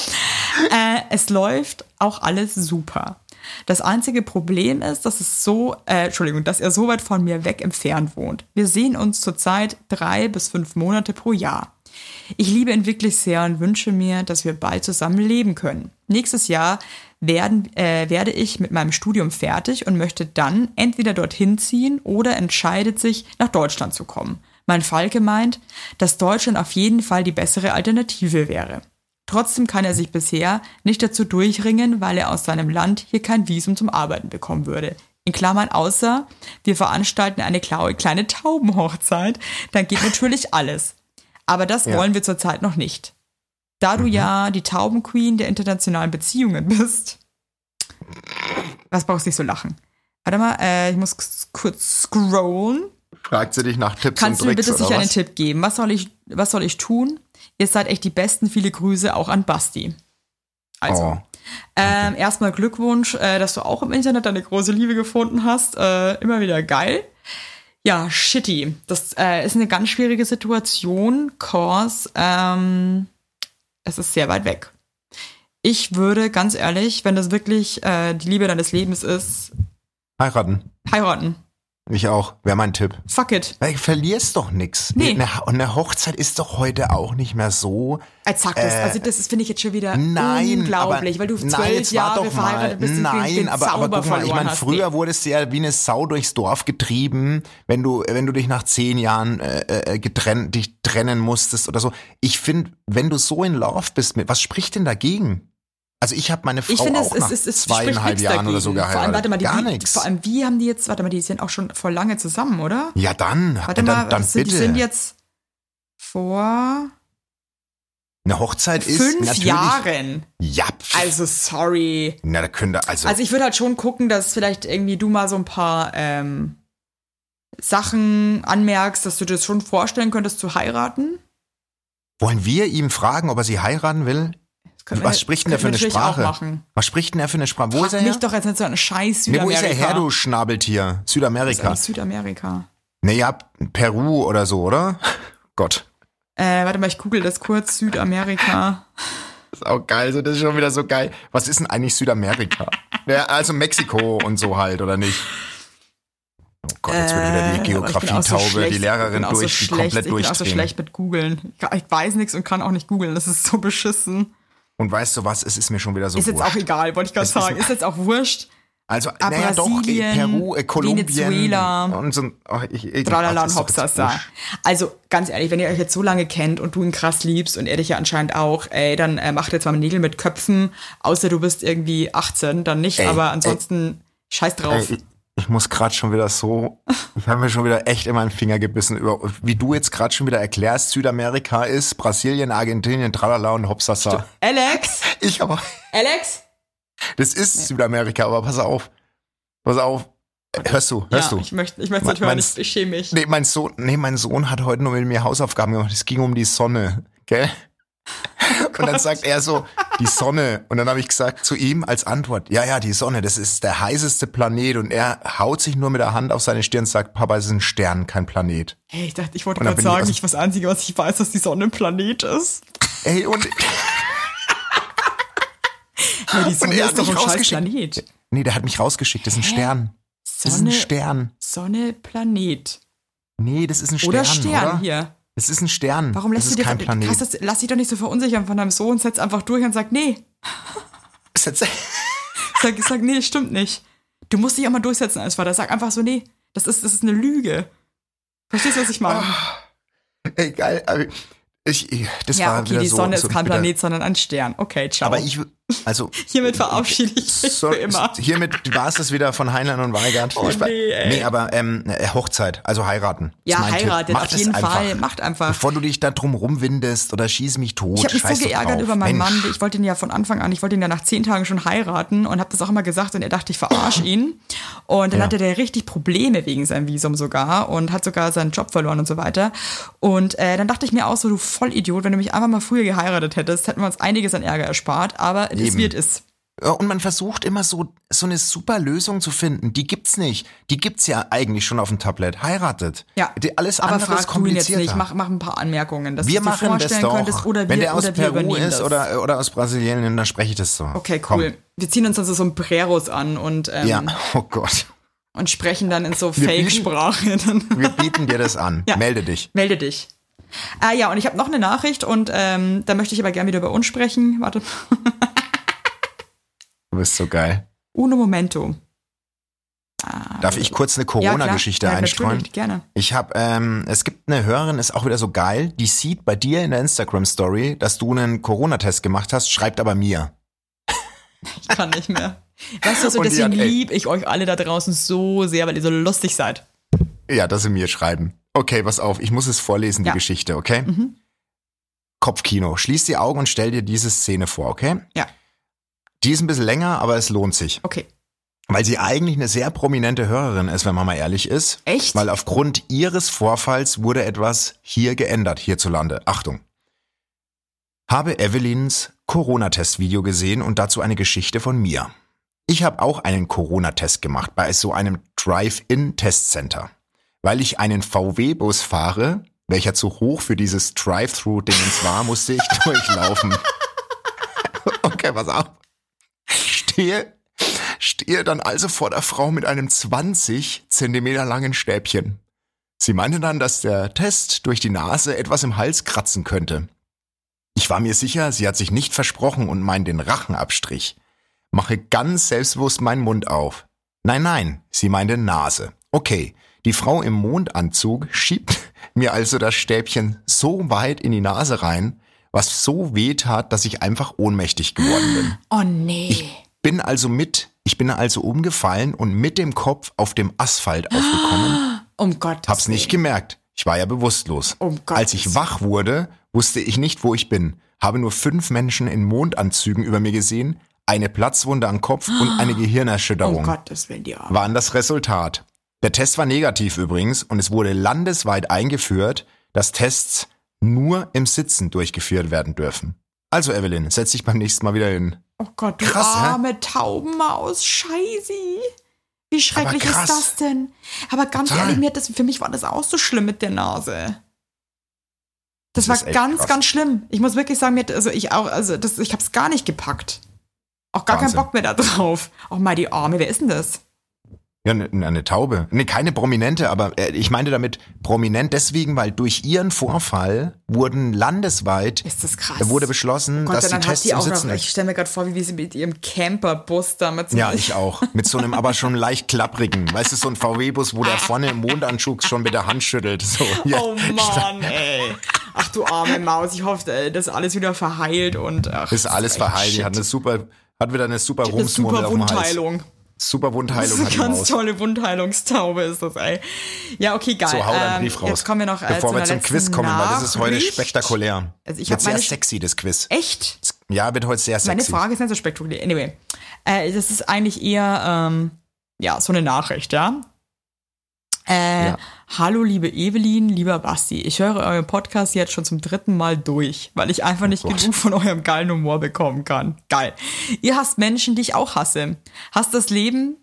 Es läuft auch alles super. Das einzige Problem ist, dass dass er so weit von mir weg entfernt wohnt. Wir sehen uns zurzeit 3 bis 5 Monate pro Jahr. Ich liebe ihn wirklich sehr und wünsche mir, dass wir bald zusammen leben können. Nächstes Jahr werde ich mit meinem Studium fertig und möchte dann entweder dorthin ziehen oder entscheidet sich, nach Deutschland zu kommen. Mein Falke meint, dass Deutschland auf jeden Fall die bessere Alternative wäre. Trotzdem kann er sich bisher nicht dazu durchringen, weil er aus seinem Land hier kein Visum zum Arbeiten bekommen würde. In Klammern außer, wir veranstalten eine kleine Taubenhochzeit, dann geht natürlich alles. Aber das wollen wir zurzeit noch nicht. Da du ja die Taubenqueen der internationalen Beziehungen bist. Was brauchst du nicht so lachen? Warte mal, ich muss kurz scrollen. Fragt sie dich nach Tipps Kannst und Tricks, du mir bitte sicher einen Tipp geben? Was soll ich tun? Ihr seid echt die Besten. Viele Grüße auch an Basti. Also, okay. Erstmal Glückwunsch, dass du auch im Internet deine große Liebe gefunden hast. Immer wieder geil. Ja, shitty. Das ist eine ganz schwierige Situation, cause es ist sehr weit weg. Ich würde, ganz ehrlich, wenn das wirklich die Liebe deines Lebens ist... Heiraten. Ich auch, wäre mein Tipp. Fuck it. Weil verlierst doch nix. Nee. Eine Hochzeit ist doch heute auch nicht mehr so... Zack, also das finde ich jetzt schon wieder unglaublich, weil du 12 Jahre verheiratet bist und den Zauber guck mal, ich meine, früher wurdest du ja wie eine Sau durchs Dorf getrieben, wenn du dich nach 10 Jahren dich trennen musstest oder so. Ich finde, wenn du so in Love bist, was spricht denn dagegen? Also ich habe meine Frau auch nach 2,5 Jahren oder so geheiratet. Vor allem, warte mal, gar nichts. Vor allem, wie haben die jetzt, die sind auch schon vor lange zusammen, oder? Ja, dann bitte. Die sind jetzt vor... Eine Hochzeit ist 5 Jahren. Ja. Also, sorry. Na, da könnte, also ich würde halt schon gucken, dass vielleicht irgendwie du mal so ein paar Sachen anmerkst, dass du dir das schon vorstellen könntest zu heiraten. Wollen wir ihm fragen, ob er sie heiraten will? Was spricht denn der für eine Sprache? Was spricht denn er für eine Sprache? Wo ist er her? Mich doch jetzt nicht so ein scheiß Südamerika. Wo ist er her, du Schnabeltier? Südamerika. Das ist Südamerika. Nee, ja, Peru oder so, oder? Gott. Warte mal, ich google das kurz. Südamerika. Das ist auch geil, das ist schon wieder so geil. Was ist denn eigentlich Südamerika? Ja, also Mexiko und so halt, oder nicht? Oh Gott, jetzt wird wieder die Geografietaube, die Lehrerin komplett durchdrehen. Ich bin auch so schlecht mit googeln. Ich weiß nichts und kann auch nicht googeln. Das ist so beschissen. Und weißt du was, es ist mir schon wieder so wurscht. Ist jetzt auch egal, wollte ich gerade sagen. Ist jetzt auch wurscht. Also, naja doch, Peru, Kolumbien, Venezuela, und so, tralala und Hopsasa. Also, ganz ehrlich, wenn ihr euch jetzt so lange kennt und du ihn krass liebst und er dich ja anscheinend auch, dann macht jetzt mal Nägel mit Köpfen, außer du bist irgendwie 18, dann nicht, aber ansonsten scheiß drauf. Ich muss gerade schon wieder ich habe mir schon wieder echt in meinen Finger gebissen, wie du jetzt gerade schon wieder erklärst, Südamerika ist Brasilien, Argentinien, tralala und Hopsasa. Alex? Alex? Das ist Südamerika, aber pass auf. Hörst du? Ich möchte es nicht hören, ich schäme mich. Nee, mein Sohn hat heute nur mit mir Hausaufgaben gemacht. Es ging um die Sonne, gell? Und dann sagt er so, die Sonne. Und dann habe ich gesagt zu ihm als Antwort, ja, die Sonne, das ist der heißeste Planet. Und er haut sich nur mit der Hand auf seine Stirn und sagt, Papa, es ist ein Stern, kein Planet. Hey, ich dachte, ich wollte gerade sagen, das Einzige, was ich weiß, dass die Sonne ein Planet ist. Ey, und... Ja, die Sonne ist doch ein scheiß Planet. Nee, der hat mich rausgeschickt, das ist ein Stern. Sonne, das ist ein Stern. Sonne, Planet. Nee, das ist ein Stern, oder? Stern, oder? Hier. Es ist ein Stern. Warum lässt du dir kein Planet? Lass dich doch nicht so verunsichern von deinem Sohn, setz einfach durch und sag, nee. Sag, nee, stimmt nicht. Du musst dich auch mal durchsetzen als Vater. Sag einfach so, nee, das ist eine Lüge. Verstehst du, was ich meine? Oh, ey, geil. Das ja, war okay, die Sonne ist kein Planet, sondern ein Stern. Okay, ciao. Aber hiermit verabschiede ich dich für immer. Hiermit war es das wieder von Heinlein und Weigert. Oh nee, ey. Nee, aber Hochzeit, also heiraten. Ja, heiratet, auf jeden Fall. Macht einfach. Bevor du dich da drum rumwindest oder schieß mich tot. Ich habe mich so geärgert über meinen Mann. Ich wollte ihn ja von Anfang an, nach 10 Tagen schon heiraten und habe das auch immer gesagt und er dachte, ich verarsche ihn. Und dann hatte der richtig Probleme wegen seinem Visum sogar und hat sogar seinen Job verloren und so weiter. Und dann dachte ich mir auch so, du Vollidiot, wenn du mich einfach mal früher geheiratet hättest, hätten wir uns einiges an Ärger erspart. Aber es wird es. Und man versucht immer so eine super Lösung zu finden. Die gibt's nicht. Die gibt's ja eigentlich schon auf dem Tablet. Heiratet. Ja. Alles andere ist komplizierter. Jetzt nicht. Mach ein paar Anmerkungen, dass wir du dir vorstellen könntest. Oder wenn der aus Peru ist oder aus Brasilien, dann spreche ich das so. Okay, cool. Komm. Wir ziehen uns also so Sombreros an und ja, oh Gott. Und sprechen dann in so Fake-Sprache. Wir bieten dir das an. Ja. Melde dich. Ja, und ich habe noch eine Nachricht und da möchte ich aber gerne wieder über uns sprechen. Warte. Du bist so geil. Uno momento. Darf ich kurz eine Corona-Geschichte einstreuen? Natürlich, gerne. Es gibt eine Hörerin, ist auch wieder so geil, die sieht bei dir in der Instagram-Story, dass du einen Corona-Test gemacht hast, schreibt aber mir. Ich kann nicht mehr. Weißt du, so deswegen liebe ich euch alle da draußen so sehr, weil ihr so lustig seid. Ja, dass sie mir schreiben. Okay, pass auf, ich muss es vorlesen, die Geschichte, okay? Mhm. Kopfkino. Schließ die Augen und stell dir diese Szene vor, okay? Ja. Die ist ein bisschen länger, aber es lohnt sich. Okay. Weil sie eigentlich eine sehr prominente Hörerin ist, wenn man mal ehrlich ist. Echt? Weil aufgrund ihres Vorfalls wurde etwas hier geändert, hierzulande. Achtung. Habe Evelyns Corona-Test-Video gesehen und dazu eine Geschichte von mir. Ich habe auch einen Corona-Test gemacht bei so einem Drive-In-Testcenter. Weil ich einen VW-Bus fahre, welcher zu hoch für dieses Drive-Thru-Dingens war, musste ich durchlaufen. Okay, pass auf. Stehe dann also vor der Frau mit einem 20 Zentimeter langen Stäbchen. Sie meinte dann, dass der Test durch die Nase etwas im Hals kratzen könnte. Ich war mir sicher, sie hat sich nicht versprochen und meint den Rachenabstrich. Mache ganz selbstbewusst meinen Mund auf. Nein, sie meinte Nase. Okay, die Frau im Mondanzug schiebt mir also das Stäbchen so weit in die Nase rein, was so weh tat, dass ich einfach ohnmächtig geworden bin. Oh nee. Ich bin also umgefallen und mit dem Kopf auf dem Asphalt aufgekommen. Um Gottes Hab's nicht gemerkt. Ich war ja bewusstlos. Als ich wach wurde, wusste ich nicht, wo ich bin. Habe nur 5 Menschen in Mondanzügen über mir gesehen, eine Platzwunde am Kopf und eine Gehirnerschütterung. Um Gottes Willen, die Arme. Waren das Resultat. Der Test war negativ übrigens und es wurde landesweit eingeführt, dass Tests nur im Sitzen durchgeführt werden dürfen. Also Evelyn, setz dich beim nächsten Mal wieder hin. Oh Gott, du krass, arme Taubenmaus, Scheiße. Wie schrecklich ist das denn? Aber ganz ehrlich, für mich war das auch so schlimm mit der Nase. Das war ganz, ganz schlimm. Ich muss wirklich sagen, ich hab's gar nicht gepackt. Auch gar keinen Bock mehr da drauf. Oh mal die Arme, wer ist denn das? Ja, eine Taube. Nee, keine Prominente, aber ich meinte damit prominent deswegen, weil durch ihren Vorfall wurden landesweit, ist das krass. Wurde beschlossen, dass die Tests im Sitzen ist. Ich stelle mir gerade vor, wie sie mit ihrem Camperbus da mit so ja, ich auch. Mit so einem aber schon leicht klapprigen, weißt du, so ein VW-Bus, wo der vorne im Mondanzug schon mit der Hand schüttelt. So, ja. Oh Mann, ey. Ach du arme Maus, ich hoffe, das ist alles wieder verheilt und ist alles verheilt. Die hat wieder eine super Rumsmurmel auf dem Hals. Wundheilung. Super Wundheilung hat die Maus. Ganz tolle Wundheilungstaube ist das, ey. Ja, okay, geil. So, hau deinen Brief raus. Jetzt kommen wir noch bevor wir zum Quiz kommen, weil das ist heute spektakulär. Also wird sehr sexy, das Quiz. Echt? Ja, wird heute sehr sexy. Meine Frage ist nicht so spektakulär. Anyway, das ist eigentlich eher, so eine Nachricht, ja. Hallo liebe Evelyn, lieber Basti, ich höre euren Podcast jetzt schon zum 3. Mal durch, weil ich einfach nicht genug von eurem geilen Humor bekommen kann. Geil. Ihr hasst Menschen, die ich auch hasse. Hasst das Lesen.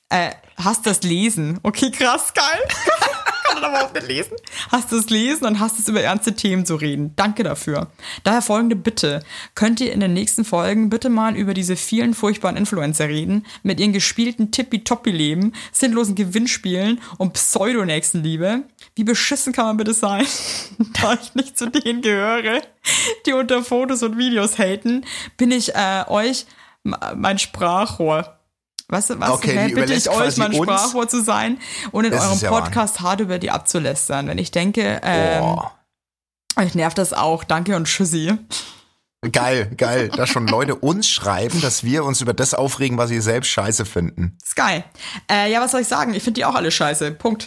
Okay, krass, geil. Kann man überhaupt nicht lesen. Hasst das Lesen und hasst es, über ernste Themen zu reden. Danke dafür. Daher folgende Bitte. Könnt ihr in den nächsten Folgen bitte mal über diese vielen furchtbaren Influencer reden, mit ihren gespielten Tippitoppi-Leben, sinnlosen Gewinnspielen und Pseudonächstenliebe? Wie beschissen kann man bitte sein, da ich nicht zu denen gehöre, die unter Fotos und Videos haten, bin ich euch mein Sprachrohr. Weißt du was? Okay, bitte ich euch, mein Sprachrohr zu sein und in eurem Podcast hart über die abzulästern. Wenn ich denke, euch nervt das auch. Danke und tschüssi. Geil, dass schon Leute uns schreiben, dass wir uns über das aufregen, was sie selbst scheiße finden. Ist geil. Ja, was soll ich sagen? Ich finde die auch alle scheiße. Punkt.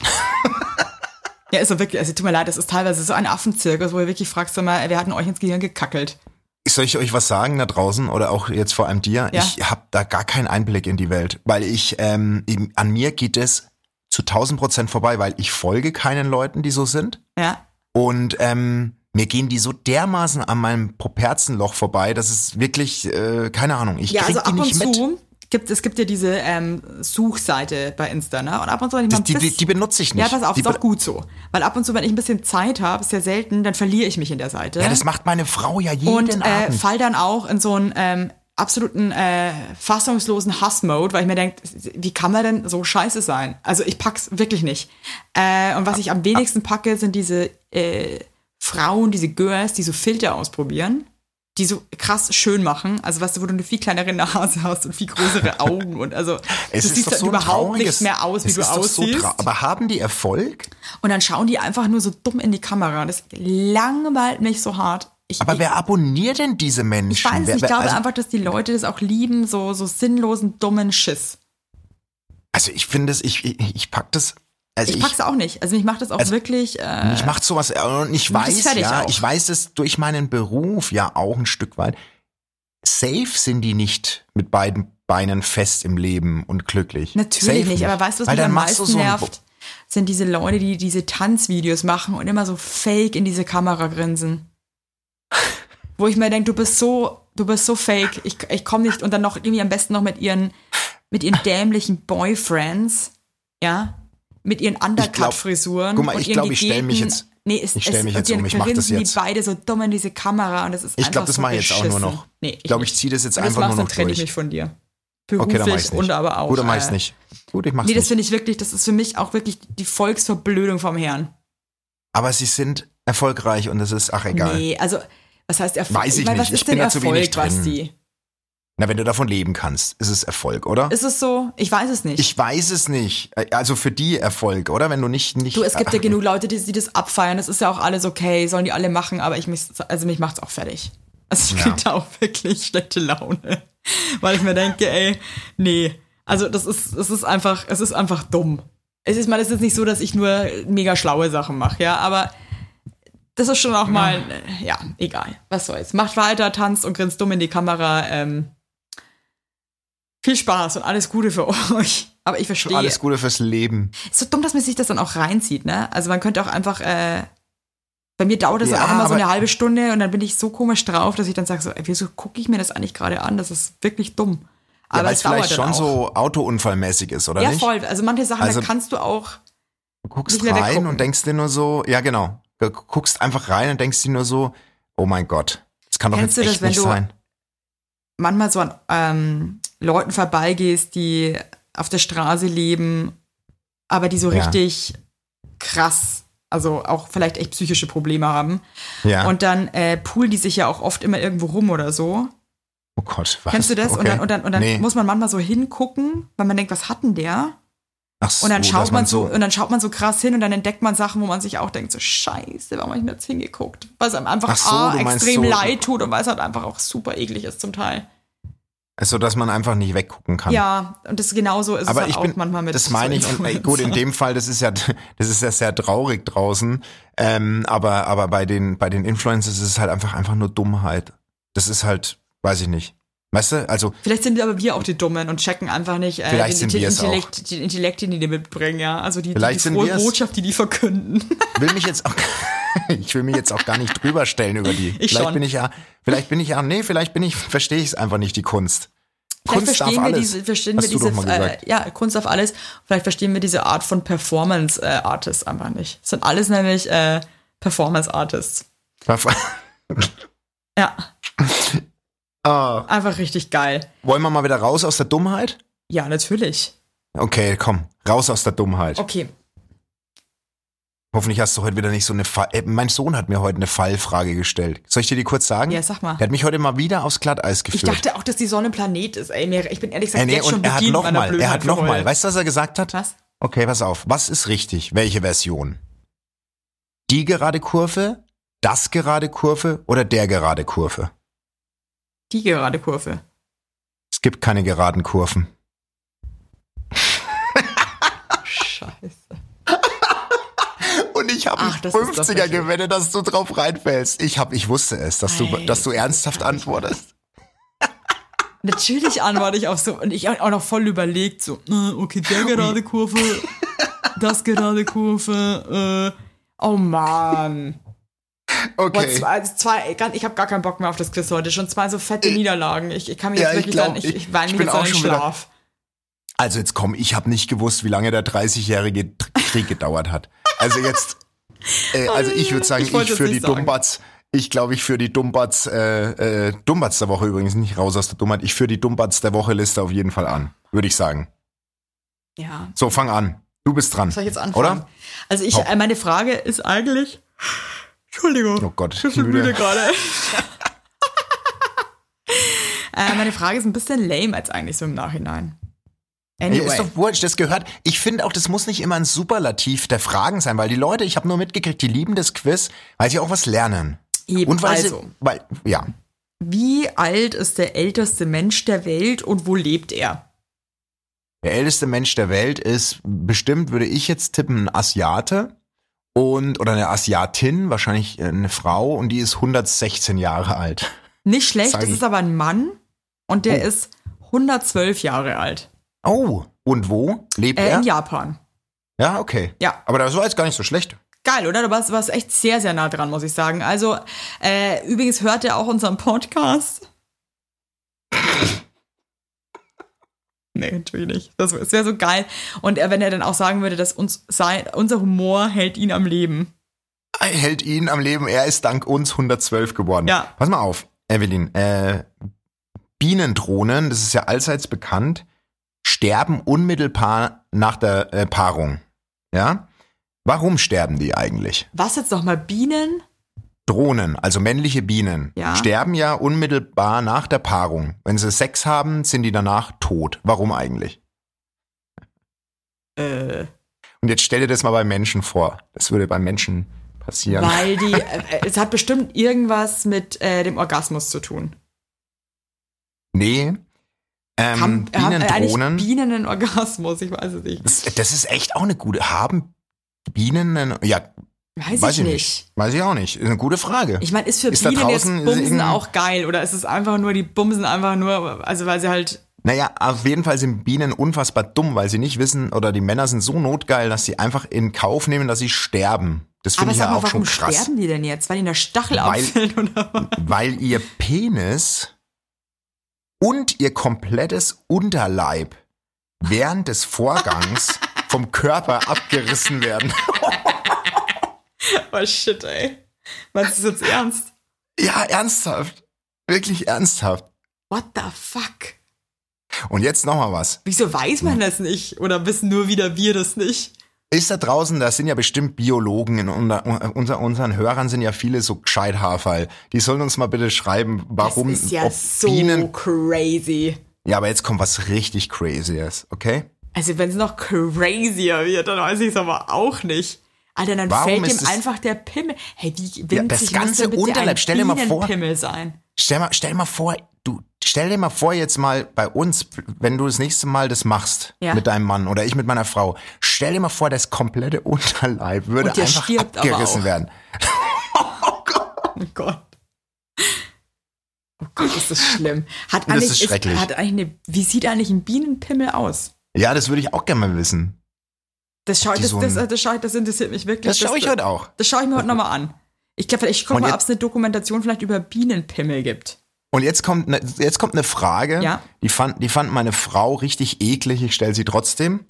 Ja, ist so wirklich, also tut mir leid, das ist teilweise so ein Affenzirkus, wo ihr wirklich fragst, mal, wer hat denn euch ins Gehirn gekackelt? Soll ich euch was sagen da draußen oder auch jetzt vor allem dir? Ja. Ich habe da gar keinen Einblick in die Welt, weil an mir geht es zu 1000% vorbei, weil ich folge keinen Leuten, die so sind. Ja. Und mir gehen die so dermaßen an meinem Properzenloch vorbei, dass es wirklich, keine Ahnung, ich krieg die nicht mit. Es gibt ja diese Suchseite bei Insta, ne? Und ab und zu, wenn ich die benutze ich nicht. Ja, pass auf, ist auch gut so. Weil ab und zu, wenn ich ein bisschen Zeit habe, ist ja selten, dann verliere ich mich in der Seite. Ja, das macht meine Frau ja jeden Abend. Und fall dann auch in so einen absoluten fassungslosen Hassmode, weil ich mir denke, wie kann man denn so scheiße sein? Also ich pack's wirklich nicht. Und was ich am wenigsten packe, sind diese Frauen, diese Girls, die so Filter ausprobieren, die so krass schön machen, also weißt du, wo du eine viel kleinere Nase hast und viel größere Augen und also du siehst dann überhaupt nicht mehr aus, wie du aussiehst. Aber haben die Erfolg? Und dann schauen die einfach nur so dumm in die Kamera und das langweilt mich so hart. Wer abonniert denn diese Menschen? Ich weiß nicht, ich glaube einfach, dass die Leute das auch lieben, so sinnlosen, dummen Schiss. Also ich finde es, ich pack das. Also ich pack's auch nicht. Also mich macht das auch wirklich. Mich macht sowas und ich weiß es durch meinen Beruf ja auch ein Stück weit. Safe sind die nicht mit beiden Beinen fest im Leben und glücklich. Natürlich Safe nicht. Aber weißt du, was mich am meisten nervt? Sind diese Leute, die diese Tanzvideos machen und immer so fake in diese Kamera grinsen. Wo ich mir denke, du bist so fake. Ich komme nicht und dann noch irgendwie am besten noch mit ihren dämlichen Boyfriends, ja. Mit ihren Undercut-Frisuren. Guck mal, ich glaube, ich stelle mich jetzt um. Ich mache das jetzt. Die beide so dumm in diese Kamera und das ist Ich glaube, das mache ich jetzt auch nur noch. Nee, ich glaube, ich ziehe das jetzt einfach nur noch durch. Dann trenne ich mich von dir. Beruflich okay, dann mach ich's nicht. Und aber auch. Gut, dann mach ich's nicht. Gut, ich mach's nicht. Das finde ich wirklich, das ist für mich auch wirklich die Volksverblödung vom Herrn. Aber sie sind erfolgreich und das ist, egal. Nee, also, was heißt Erfolg? Weiß ich nicht. Was ist denn Erfolg, Basti? Na, wenn du davon leben kannst, ist es Erfolg, oder? Ist es so? Ich weiß es nicht. Ich weiß es nicht. Also für die Erfolg, oder? Wenn du nicht. Du, es gibt ja genug Leute, die das abfeiern. Das ist ja auch alles okay, sollen die alle machen, aber mich macht's auch fertig. Also ich krieg da auch wirklich schlechte Laune. Weil ich mir denke, ey, nee. Also es ist einfach dumm. Es ist nicht so, dass ich nur mega schlaue Sachen mache, ja, aber das ist schon auch mal, ja, egal. Was soll's. Macht weiter, tanzt und grinst dumm in die Kamera. Viel Spaß und alles Gute für euch. Aber ich verstehe. Alles Gute fürs Leben. Ist so dumm, dass man sich das dann auch reinzieht, ne? Also man könnte auch einfach, bei mir dauert das auch immer so eine halbe Stunde und dann bin ich so komisch drauf, dass ich dann sage so, wieso gucke ich mir das eigentlich gerade an? Das ist wirklich dumm. Ja, aber es vielleicht schon auch so autounfallmäßig ist, oder nicht? Ja, voll. Also manche Sachen, da kannst du auch. Du guckst rein und denkst dir nur so, ja genau. Du guckst einfach rein und denkst dir nur so, oh mein Gott, das kann doch jetzt echt nicht sein. Manchmal so an Leuten vorbeigehst, die auf der Straße leben, aber die so richtig krass, also auch vielleicht echt psychische Probleme haben. Ja. Und dann poolen die sich ja auch oft immer irgendwo rum oder so. Oh Gott, was? Kennst du das? Okay. Und dann muss man manchmal so hingucken, weil man denkt, was hat denn der? Ach so, und dann schaut man so krass hin und dann entdeckt man Sachen, wo man sich auch denkt, so scheiße, warum habe ich mir jetzt hingeguckt? Weil es einem einfach extrem leid tut und weil es halt einfach auch super eklig ist zum Teil. Also, dass man einfach nicht weggucken kann. Ja, und das genauso ist es auch manchmal mit. Das meine ich, und gut, in dem Fall, das ist ja sehr traurig draußen, aber bei den Influencers ist es halt einfach nur Dummheit. Das ist halt, weiß ich nicht. Weißt du, also. Vielleicht sind aber wir auch die Dummen und checken einfach nicht den Intellekt, den die mitbringen, ja. Also die frohe Botschaft, die verkünden. Ich will mich jetzt auch gar nicht drüber stellen über die. Verstehe ich es einfach nicht, die Kunst. Kunst darf alles. Kunst auf alles. Vielleicht verstehen wir diese Art von Performance-Artists einfach nicht. Das sind alles nämlich Performance-Artists. Ja. Einfach richtig geil. Wollen wir mal wieder raus aus der Dummheit? Ja, natürlich. Okay, komm, raus aus der Dummheit. Okay. Hoffentlich hast du heute wieder nicht so eine mein Sohn hat mir heute eine Fallfrage gestellt. Soll ich dir die kurz sagen? Ja, sag mal. Der hat mich heute mal wieder aufs Glatteis geführt. Ich dachte auch, dass die Sonne ein Planet ist. Ey, ich bin ehrlich gesagt jetzt schon er hat noch mal. Weißt du, was er gesagt hat? Was? Okay, pass auf. Was ist richtig? Welche Version? Die gerade Kurve, das gerade Kurve oder der gerade Kurve? Die gerade Kurve. Es gibt keine geraden Kurven. Scheiße. Und ich habe 50er gewettet, dass du drauf reinfällst. Ich wusste es, dass du ernsthaft antwortest. Natürlich antworte ich auf so, und ich auch noch voll überlegt, so, okay, der gerade Kurve, das gerade Kurve, oh Mann. Okay. Ich habe gar keinen Bock mehr auf das Quiz heute. Schon 2 so fette Niederlagen. Ich kann mich jetzt wirklich sagen, ich weine mich jetzt auch in den Schlaf. Also jetzt komm, ich habe nicht gewusst, wie lange der 30-jährige Krieg gedauert hat. Also jetzt, ich würde sagen, ich glaube, ich führe die Dumbatz der Woche übrigens, nicht raus aus der Dummheit, ich führe die Dumbatz der Woche Liste auf jeden Fall an, würde ich sagen. Ja. So, fang an. Du bist dran. Soll ich jetzt anfangen? Oder? Also meine Frage ist eigentlich, Entschuldigung. Oh Gott, ich bin müde gerade. Meine Frage ist ein bisschen lame als eigentlich so im Nachhinein. Anyway. Ist doch wurscht, das gehört. Ich finde auch, das muss nicht immer ein Superlativ der Fragen sein, weil die Leute, ich habe nur mitgekriegt, die lieben das Quiz, weil sie auch was lernen. Eben, und ja. Wie alt ist der älteste Mensch der Welt und wo lebt er? Der älteste Mensch der Welt ist bestimmt, würde ich jetzt tippen, ein Asiate oder eine Asiatin, wahrscheinlich eine Frau, und die ist 116 Jahre alt. Nicht schlecht, das ist aber ein Mann und der ist 112 Jahre alt. Oh, und wo lebt er? In Japan. Ja, okay. Ja. Aber das war jetzt gar nicht so schlecht. Geil, oder? Du warst echt sehr, sehr nah dran, muss ich sagen. Also, übrigens hört er auch unseren Podcast. Nee, natürlich nicht. Das wäre so geil. Und wenn er dann auch sagen würde, dass unser Humor hält ihn am Leben. Hält ihn am Leben. Er ist dank uns 112 geworden. Ja. Pass mal auf, Evelyn. Bienendrohnen, das ist ja allseits bekannt, sterben unmittelbar nach der Paarung. Ja? Warum sterben die eigentlich? Was jetzt nochmal? Bienen? Drohnen, also männliche Bienen, sterben ja unmittelbar nach der Paarung. Wenn sie Sex haben, sind die danach tot. Warum eigentlich? Und jetzt stell dir das mal bei Menschen vor. Das würde bei Menschen passieren. Weil es hat bestimmt irgendwas mit dem Orgasmus zu tun. Nee. Bienendrohnen. Bienen einen Orgasmus? Ich weiß es nicht. Das ist echt auch eine gute. Haben Bienen einen, ja. Weiß ich nicht. Weiß ich auch nicht. Ist eine gute Frage. Ich meine, ist für Bienen jetzt Bumsen auch geil? Oder ist es einfach nur, die Bumsen einfach nur, also weil sie halt... Naja, auf jeden Fall sind Bienen unfassbar dumm, weil sie nicht wissen, oder die Männer sind so notgeil, dass sie einfach in Kauf nehmen, dass sie sterben. Das finde ich ja auch schon krass. Warum sterben die denn jetzt? Weil ihnen der Stachel abfällt oder was? Weil ihr Penis und ihr komplettes Unterleib während des Vorgangs vom Körper abgerissen werden. Oh shit, ey. Meinst du das jetzt ernst? Ja, ernsthaft. Wirklich ernsthaft. What the fuck? Und jetzt nochmal was. Wieso weiß man das nicht? Oder wissen nur wieder wir das nicht? Ist da draußen, da sind ja bestimmt Biologen, unter unseren Hörern sind ja viele so gescheit Haarfall. Die sollen uns mal bitte schreiben, warum... Das ist ja so crazy. Ja, aber jetzt kommt was richtig Crazyes, okay? Also wenn es noch crazier wird, dann weiß ich es aber auch nicht. Alter, dann fällt ihm einfach der Pimmel. Hey, wie winzig das ganze Unterleib, stell dir mal vor, Pimmel sein. Stell dir mal vor jetzt mal bei uns, wenn du das nächste Mal das machst mit deinem Mann oder ich mit meiner Frau, stell dir mal vor, das komplette Unterleib würde einfach abgerissen werden. Oh Gott. Oh Gott. Oh ist das schlimm. Das ist schrecklich. Wie sieht eigentlich ein Bienenpimmel aus? Ja, das würde ich auch gerne mal wissen. Das interessiert mich wirklich. Das schaue ich heute auch. Das schaue ich mir heute nochmal an. Ich gucke mal, ob es eine Dokumentation vielleicht über Bienenpimmel gibt. Und jetzt kommt eine Frage, ja? die fand meine Frau richtig eklig, ich stelle sie trotzdem.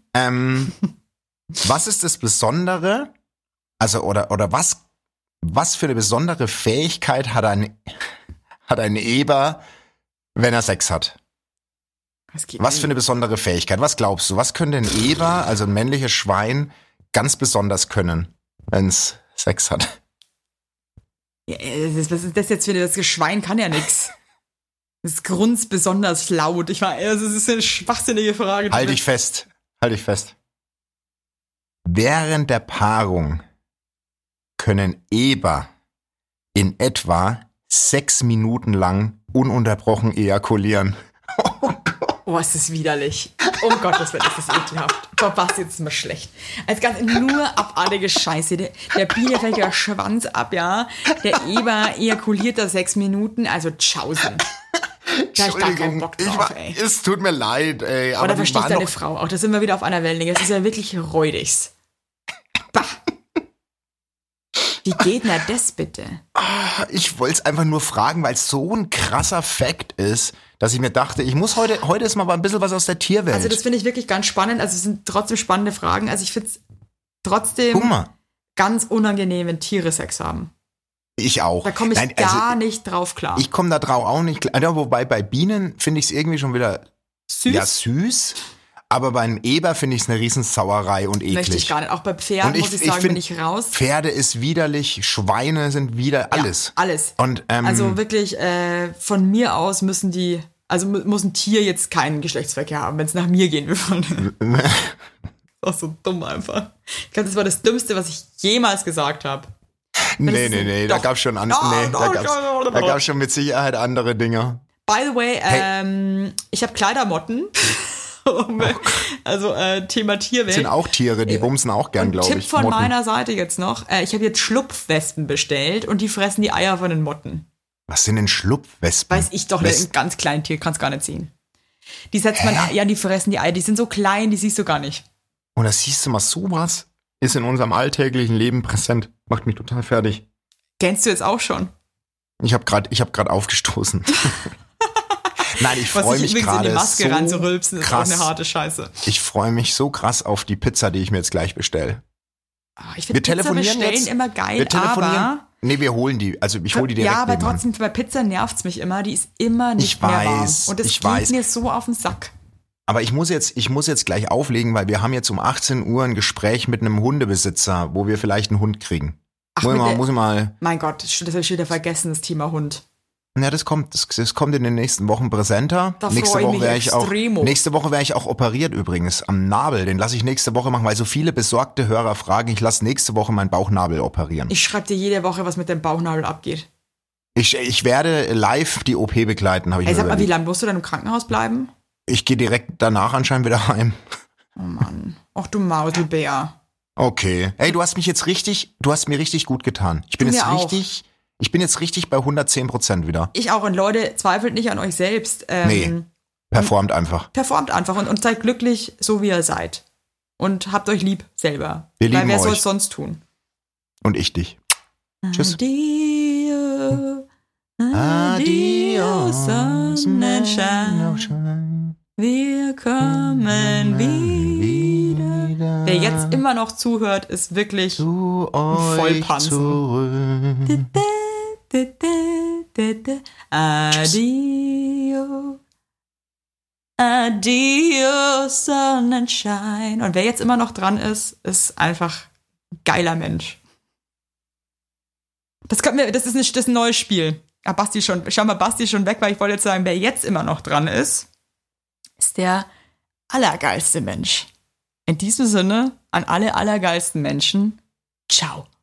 Was ist das Besondere, also oder was für eine besondere Fähigkeit hat ein Eber, wenn er Sex hat? Was für eine besondere Fähigkeit? Was glaubst du? Was könnte ein Eber, also ein männliches Schwein, ganz besonders können, wenn es Sex hat? Ja, was ist das jetzt für das Schwein kann ja nix. Das grunzt besonders laut. Das ist eine schwachsinnige Frage. Halt dich fest. Während der Paarung können Eber in etwa 6 Minuten lang ununterbrochen ejakulieren. Oh, ist das widerlich. Um Gottes Willen, ist das ekelhaft. Boah, was, jetzt ist mir schlecht. Als ganz nur abartige Scheiße. Der Biene fällt der Schwanz ab, ja. Der Eber ejakuliert da 6 Minuten, also tschaußen. Da hab ich gar keinen Bock drauf, ey. Es tut mir leid, ey. Aber da verstehe ich deine Frau auch. Da sind wir wieder auf einer Wellenlänge. Das ist ja wirklich räudigst. Bah. Wie geht denn das bitte? Ich wollte es einfach nur fragen, weil es so ein krasser Fact ist, dass ich mir dachte, ich muss heute ist mal ein bisschen was aus der Tierwelt. Also das finde ich wirklich ganz spannend. Also es sind trotzdem spannende Fragen. Also ich finde es trotzdem ganz unangenehm, wenn Tiere Sex haben. Ich auch. Da komme ich gar nicht drauf klar. Ich komme da drauf auch nicht klar. Wobei bei Bienen finde ich es irgendwie schon wieder süß. Aber beim Eber finde ich es eine Riesensauerei und eklig. Möchte ich gar nicht. Auch bei Pferden muss ich sagen, bin ich raus. Pferde ist widerlich, Schweine sind wieder alles. Ja, alles. Und, also wirklich, von mir aus muss ein Tier jetzt keinen Geschlechtsverkehr haben, wenn es nach mir gehen würde. Das ist auch so dumm einfach. Ich glaube, das war das Dümmste, was ich jemals gesagt habe. Nee, da gab es schon da gab's schon mit Sicherheit andere Dinge. By the way, ich habe Kleidermotten. Also Thema Tierwelt. Das sind auch Tiere, die bumsen auch gern, glaube ich. Tipp von meiner Seite jetzt noch. Ich habe jetzt Schlupfwespen bestellt und die fressen die Eier von den Motten. Was sind denn Schlupfwespen? Weiß ich doch, ein ganz kleines Tier, kannst gar nicht sehen. Die setzt man, die fressen die Eier, die sind so klein, die siehst du gar nicht. Und da siehst du mal, sowas ist in unserem alltäglichen Leben präsent. Macht mich total fertig. Kennst du jetzt auch schon? Ich hab grad aufgestoßen. Nein, ich freue mich gerade so Maske ranzurülpsen, krass. Ist auch eine harte Scheiße. Ich freue mich so krass auf die Pizza, die ich mir jetzt gleich bestelle. Ich finde Pizza bestellen jetzt immer geil, aber... Nee, wir holen die. Also ich hole die direkt. Ja, aber trotzdem, bei Pizza nervt's mich immer. Die ist immer nicht mehr warm. Und das geht mir so auf den Sack. Aber ich muss jetzt gleich auflegen, weil wir haben jetzt um 18 Uhr ein Gespräch mit einem Hundebesitzer, wo wir vielleicht einen Hund kriegen. Muss ich mal. Mein Gott, das habe ich wieder vergessen, das Thema Hund. Ja, das kommt in den nächsten Wochen präsenter. Nächste Woche wäre ich auch operiert übrigens am Nabel. Den lasse ich nächste Woche machen, weil so viele besorgte Hörer fragen, ich lasse nächste Woche meinen Bauchnabel operieren. Ich schreibe dir jede Woche, was mit dem Bauchnabel abgeht. Ich werde live die OP begleiten, habe ich mir sag mal, wie lange musst du dann im Krankenhaus bleiben? Ich gehe direkt danach anscheinend wieder heim. Oh Mann. Ach du Mauselbär. Okay. Ey, du hast mir richtig gut getan. Ich bin jetzt richtig bei 110% wieder. Ich auch. Und Leute, zweifelt nicht an euch selbst. Nee, performt einfach. Performt einfach und seid glücklich, so wie ihr seid. Und habt euch lieb selber. Wir lieben euch. Weil wer soll es sonst tun? Und ich dich. Tschüss. Adio, Sonnenschein. Wir kommen wieder. Wer jetzt immer noch zuhört, ist wirklich ein Vollpansen. Adio. Adio, Sonnenschein. Und wer jetzt immer noch dran ist einfach ein geiler Mensch. Das ist ein neues Spiel. Schau mal, Basti schon weg, weil ich wollte jetzt sagen, wer jetzt immer noch dran ist der allergeilste Mensch. In diesem Sinne, an alle allergeilsten Menschen, ciao.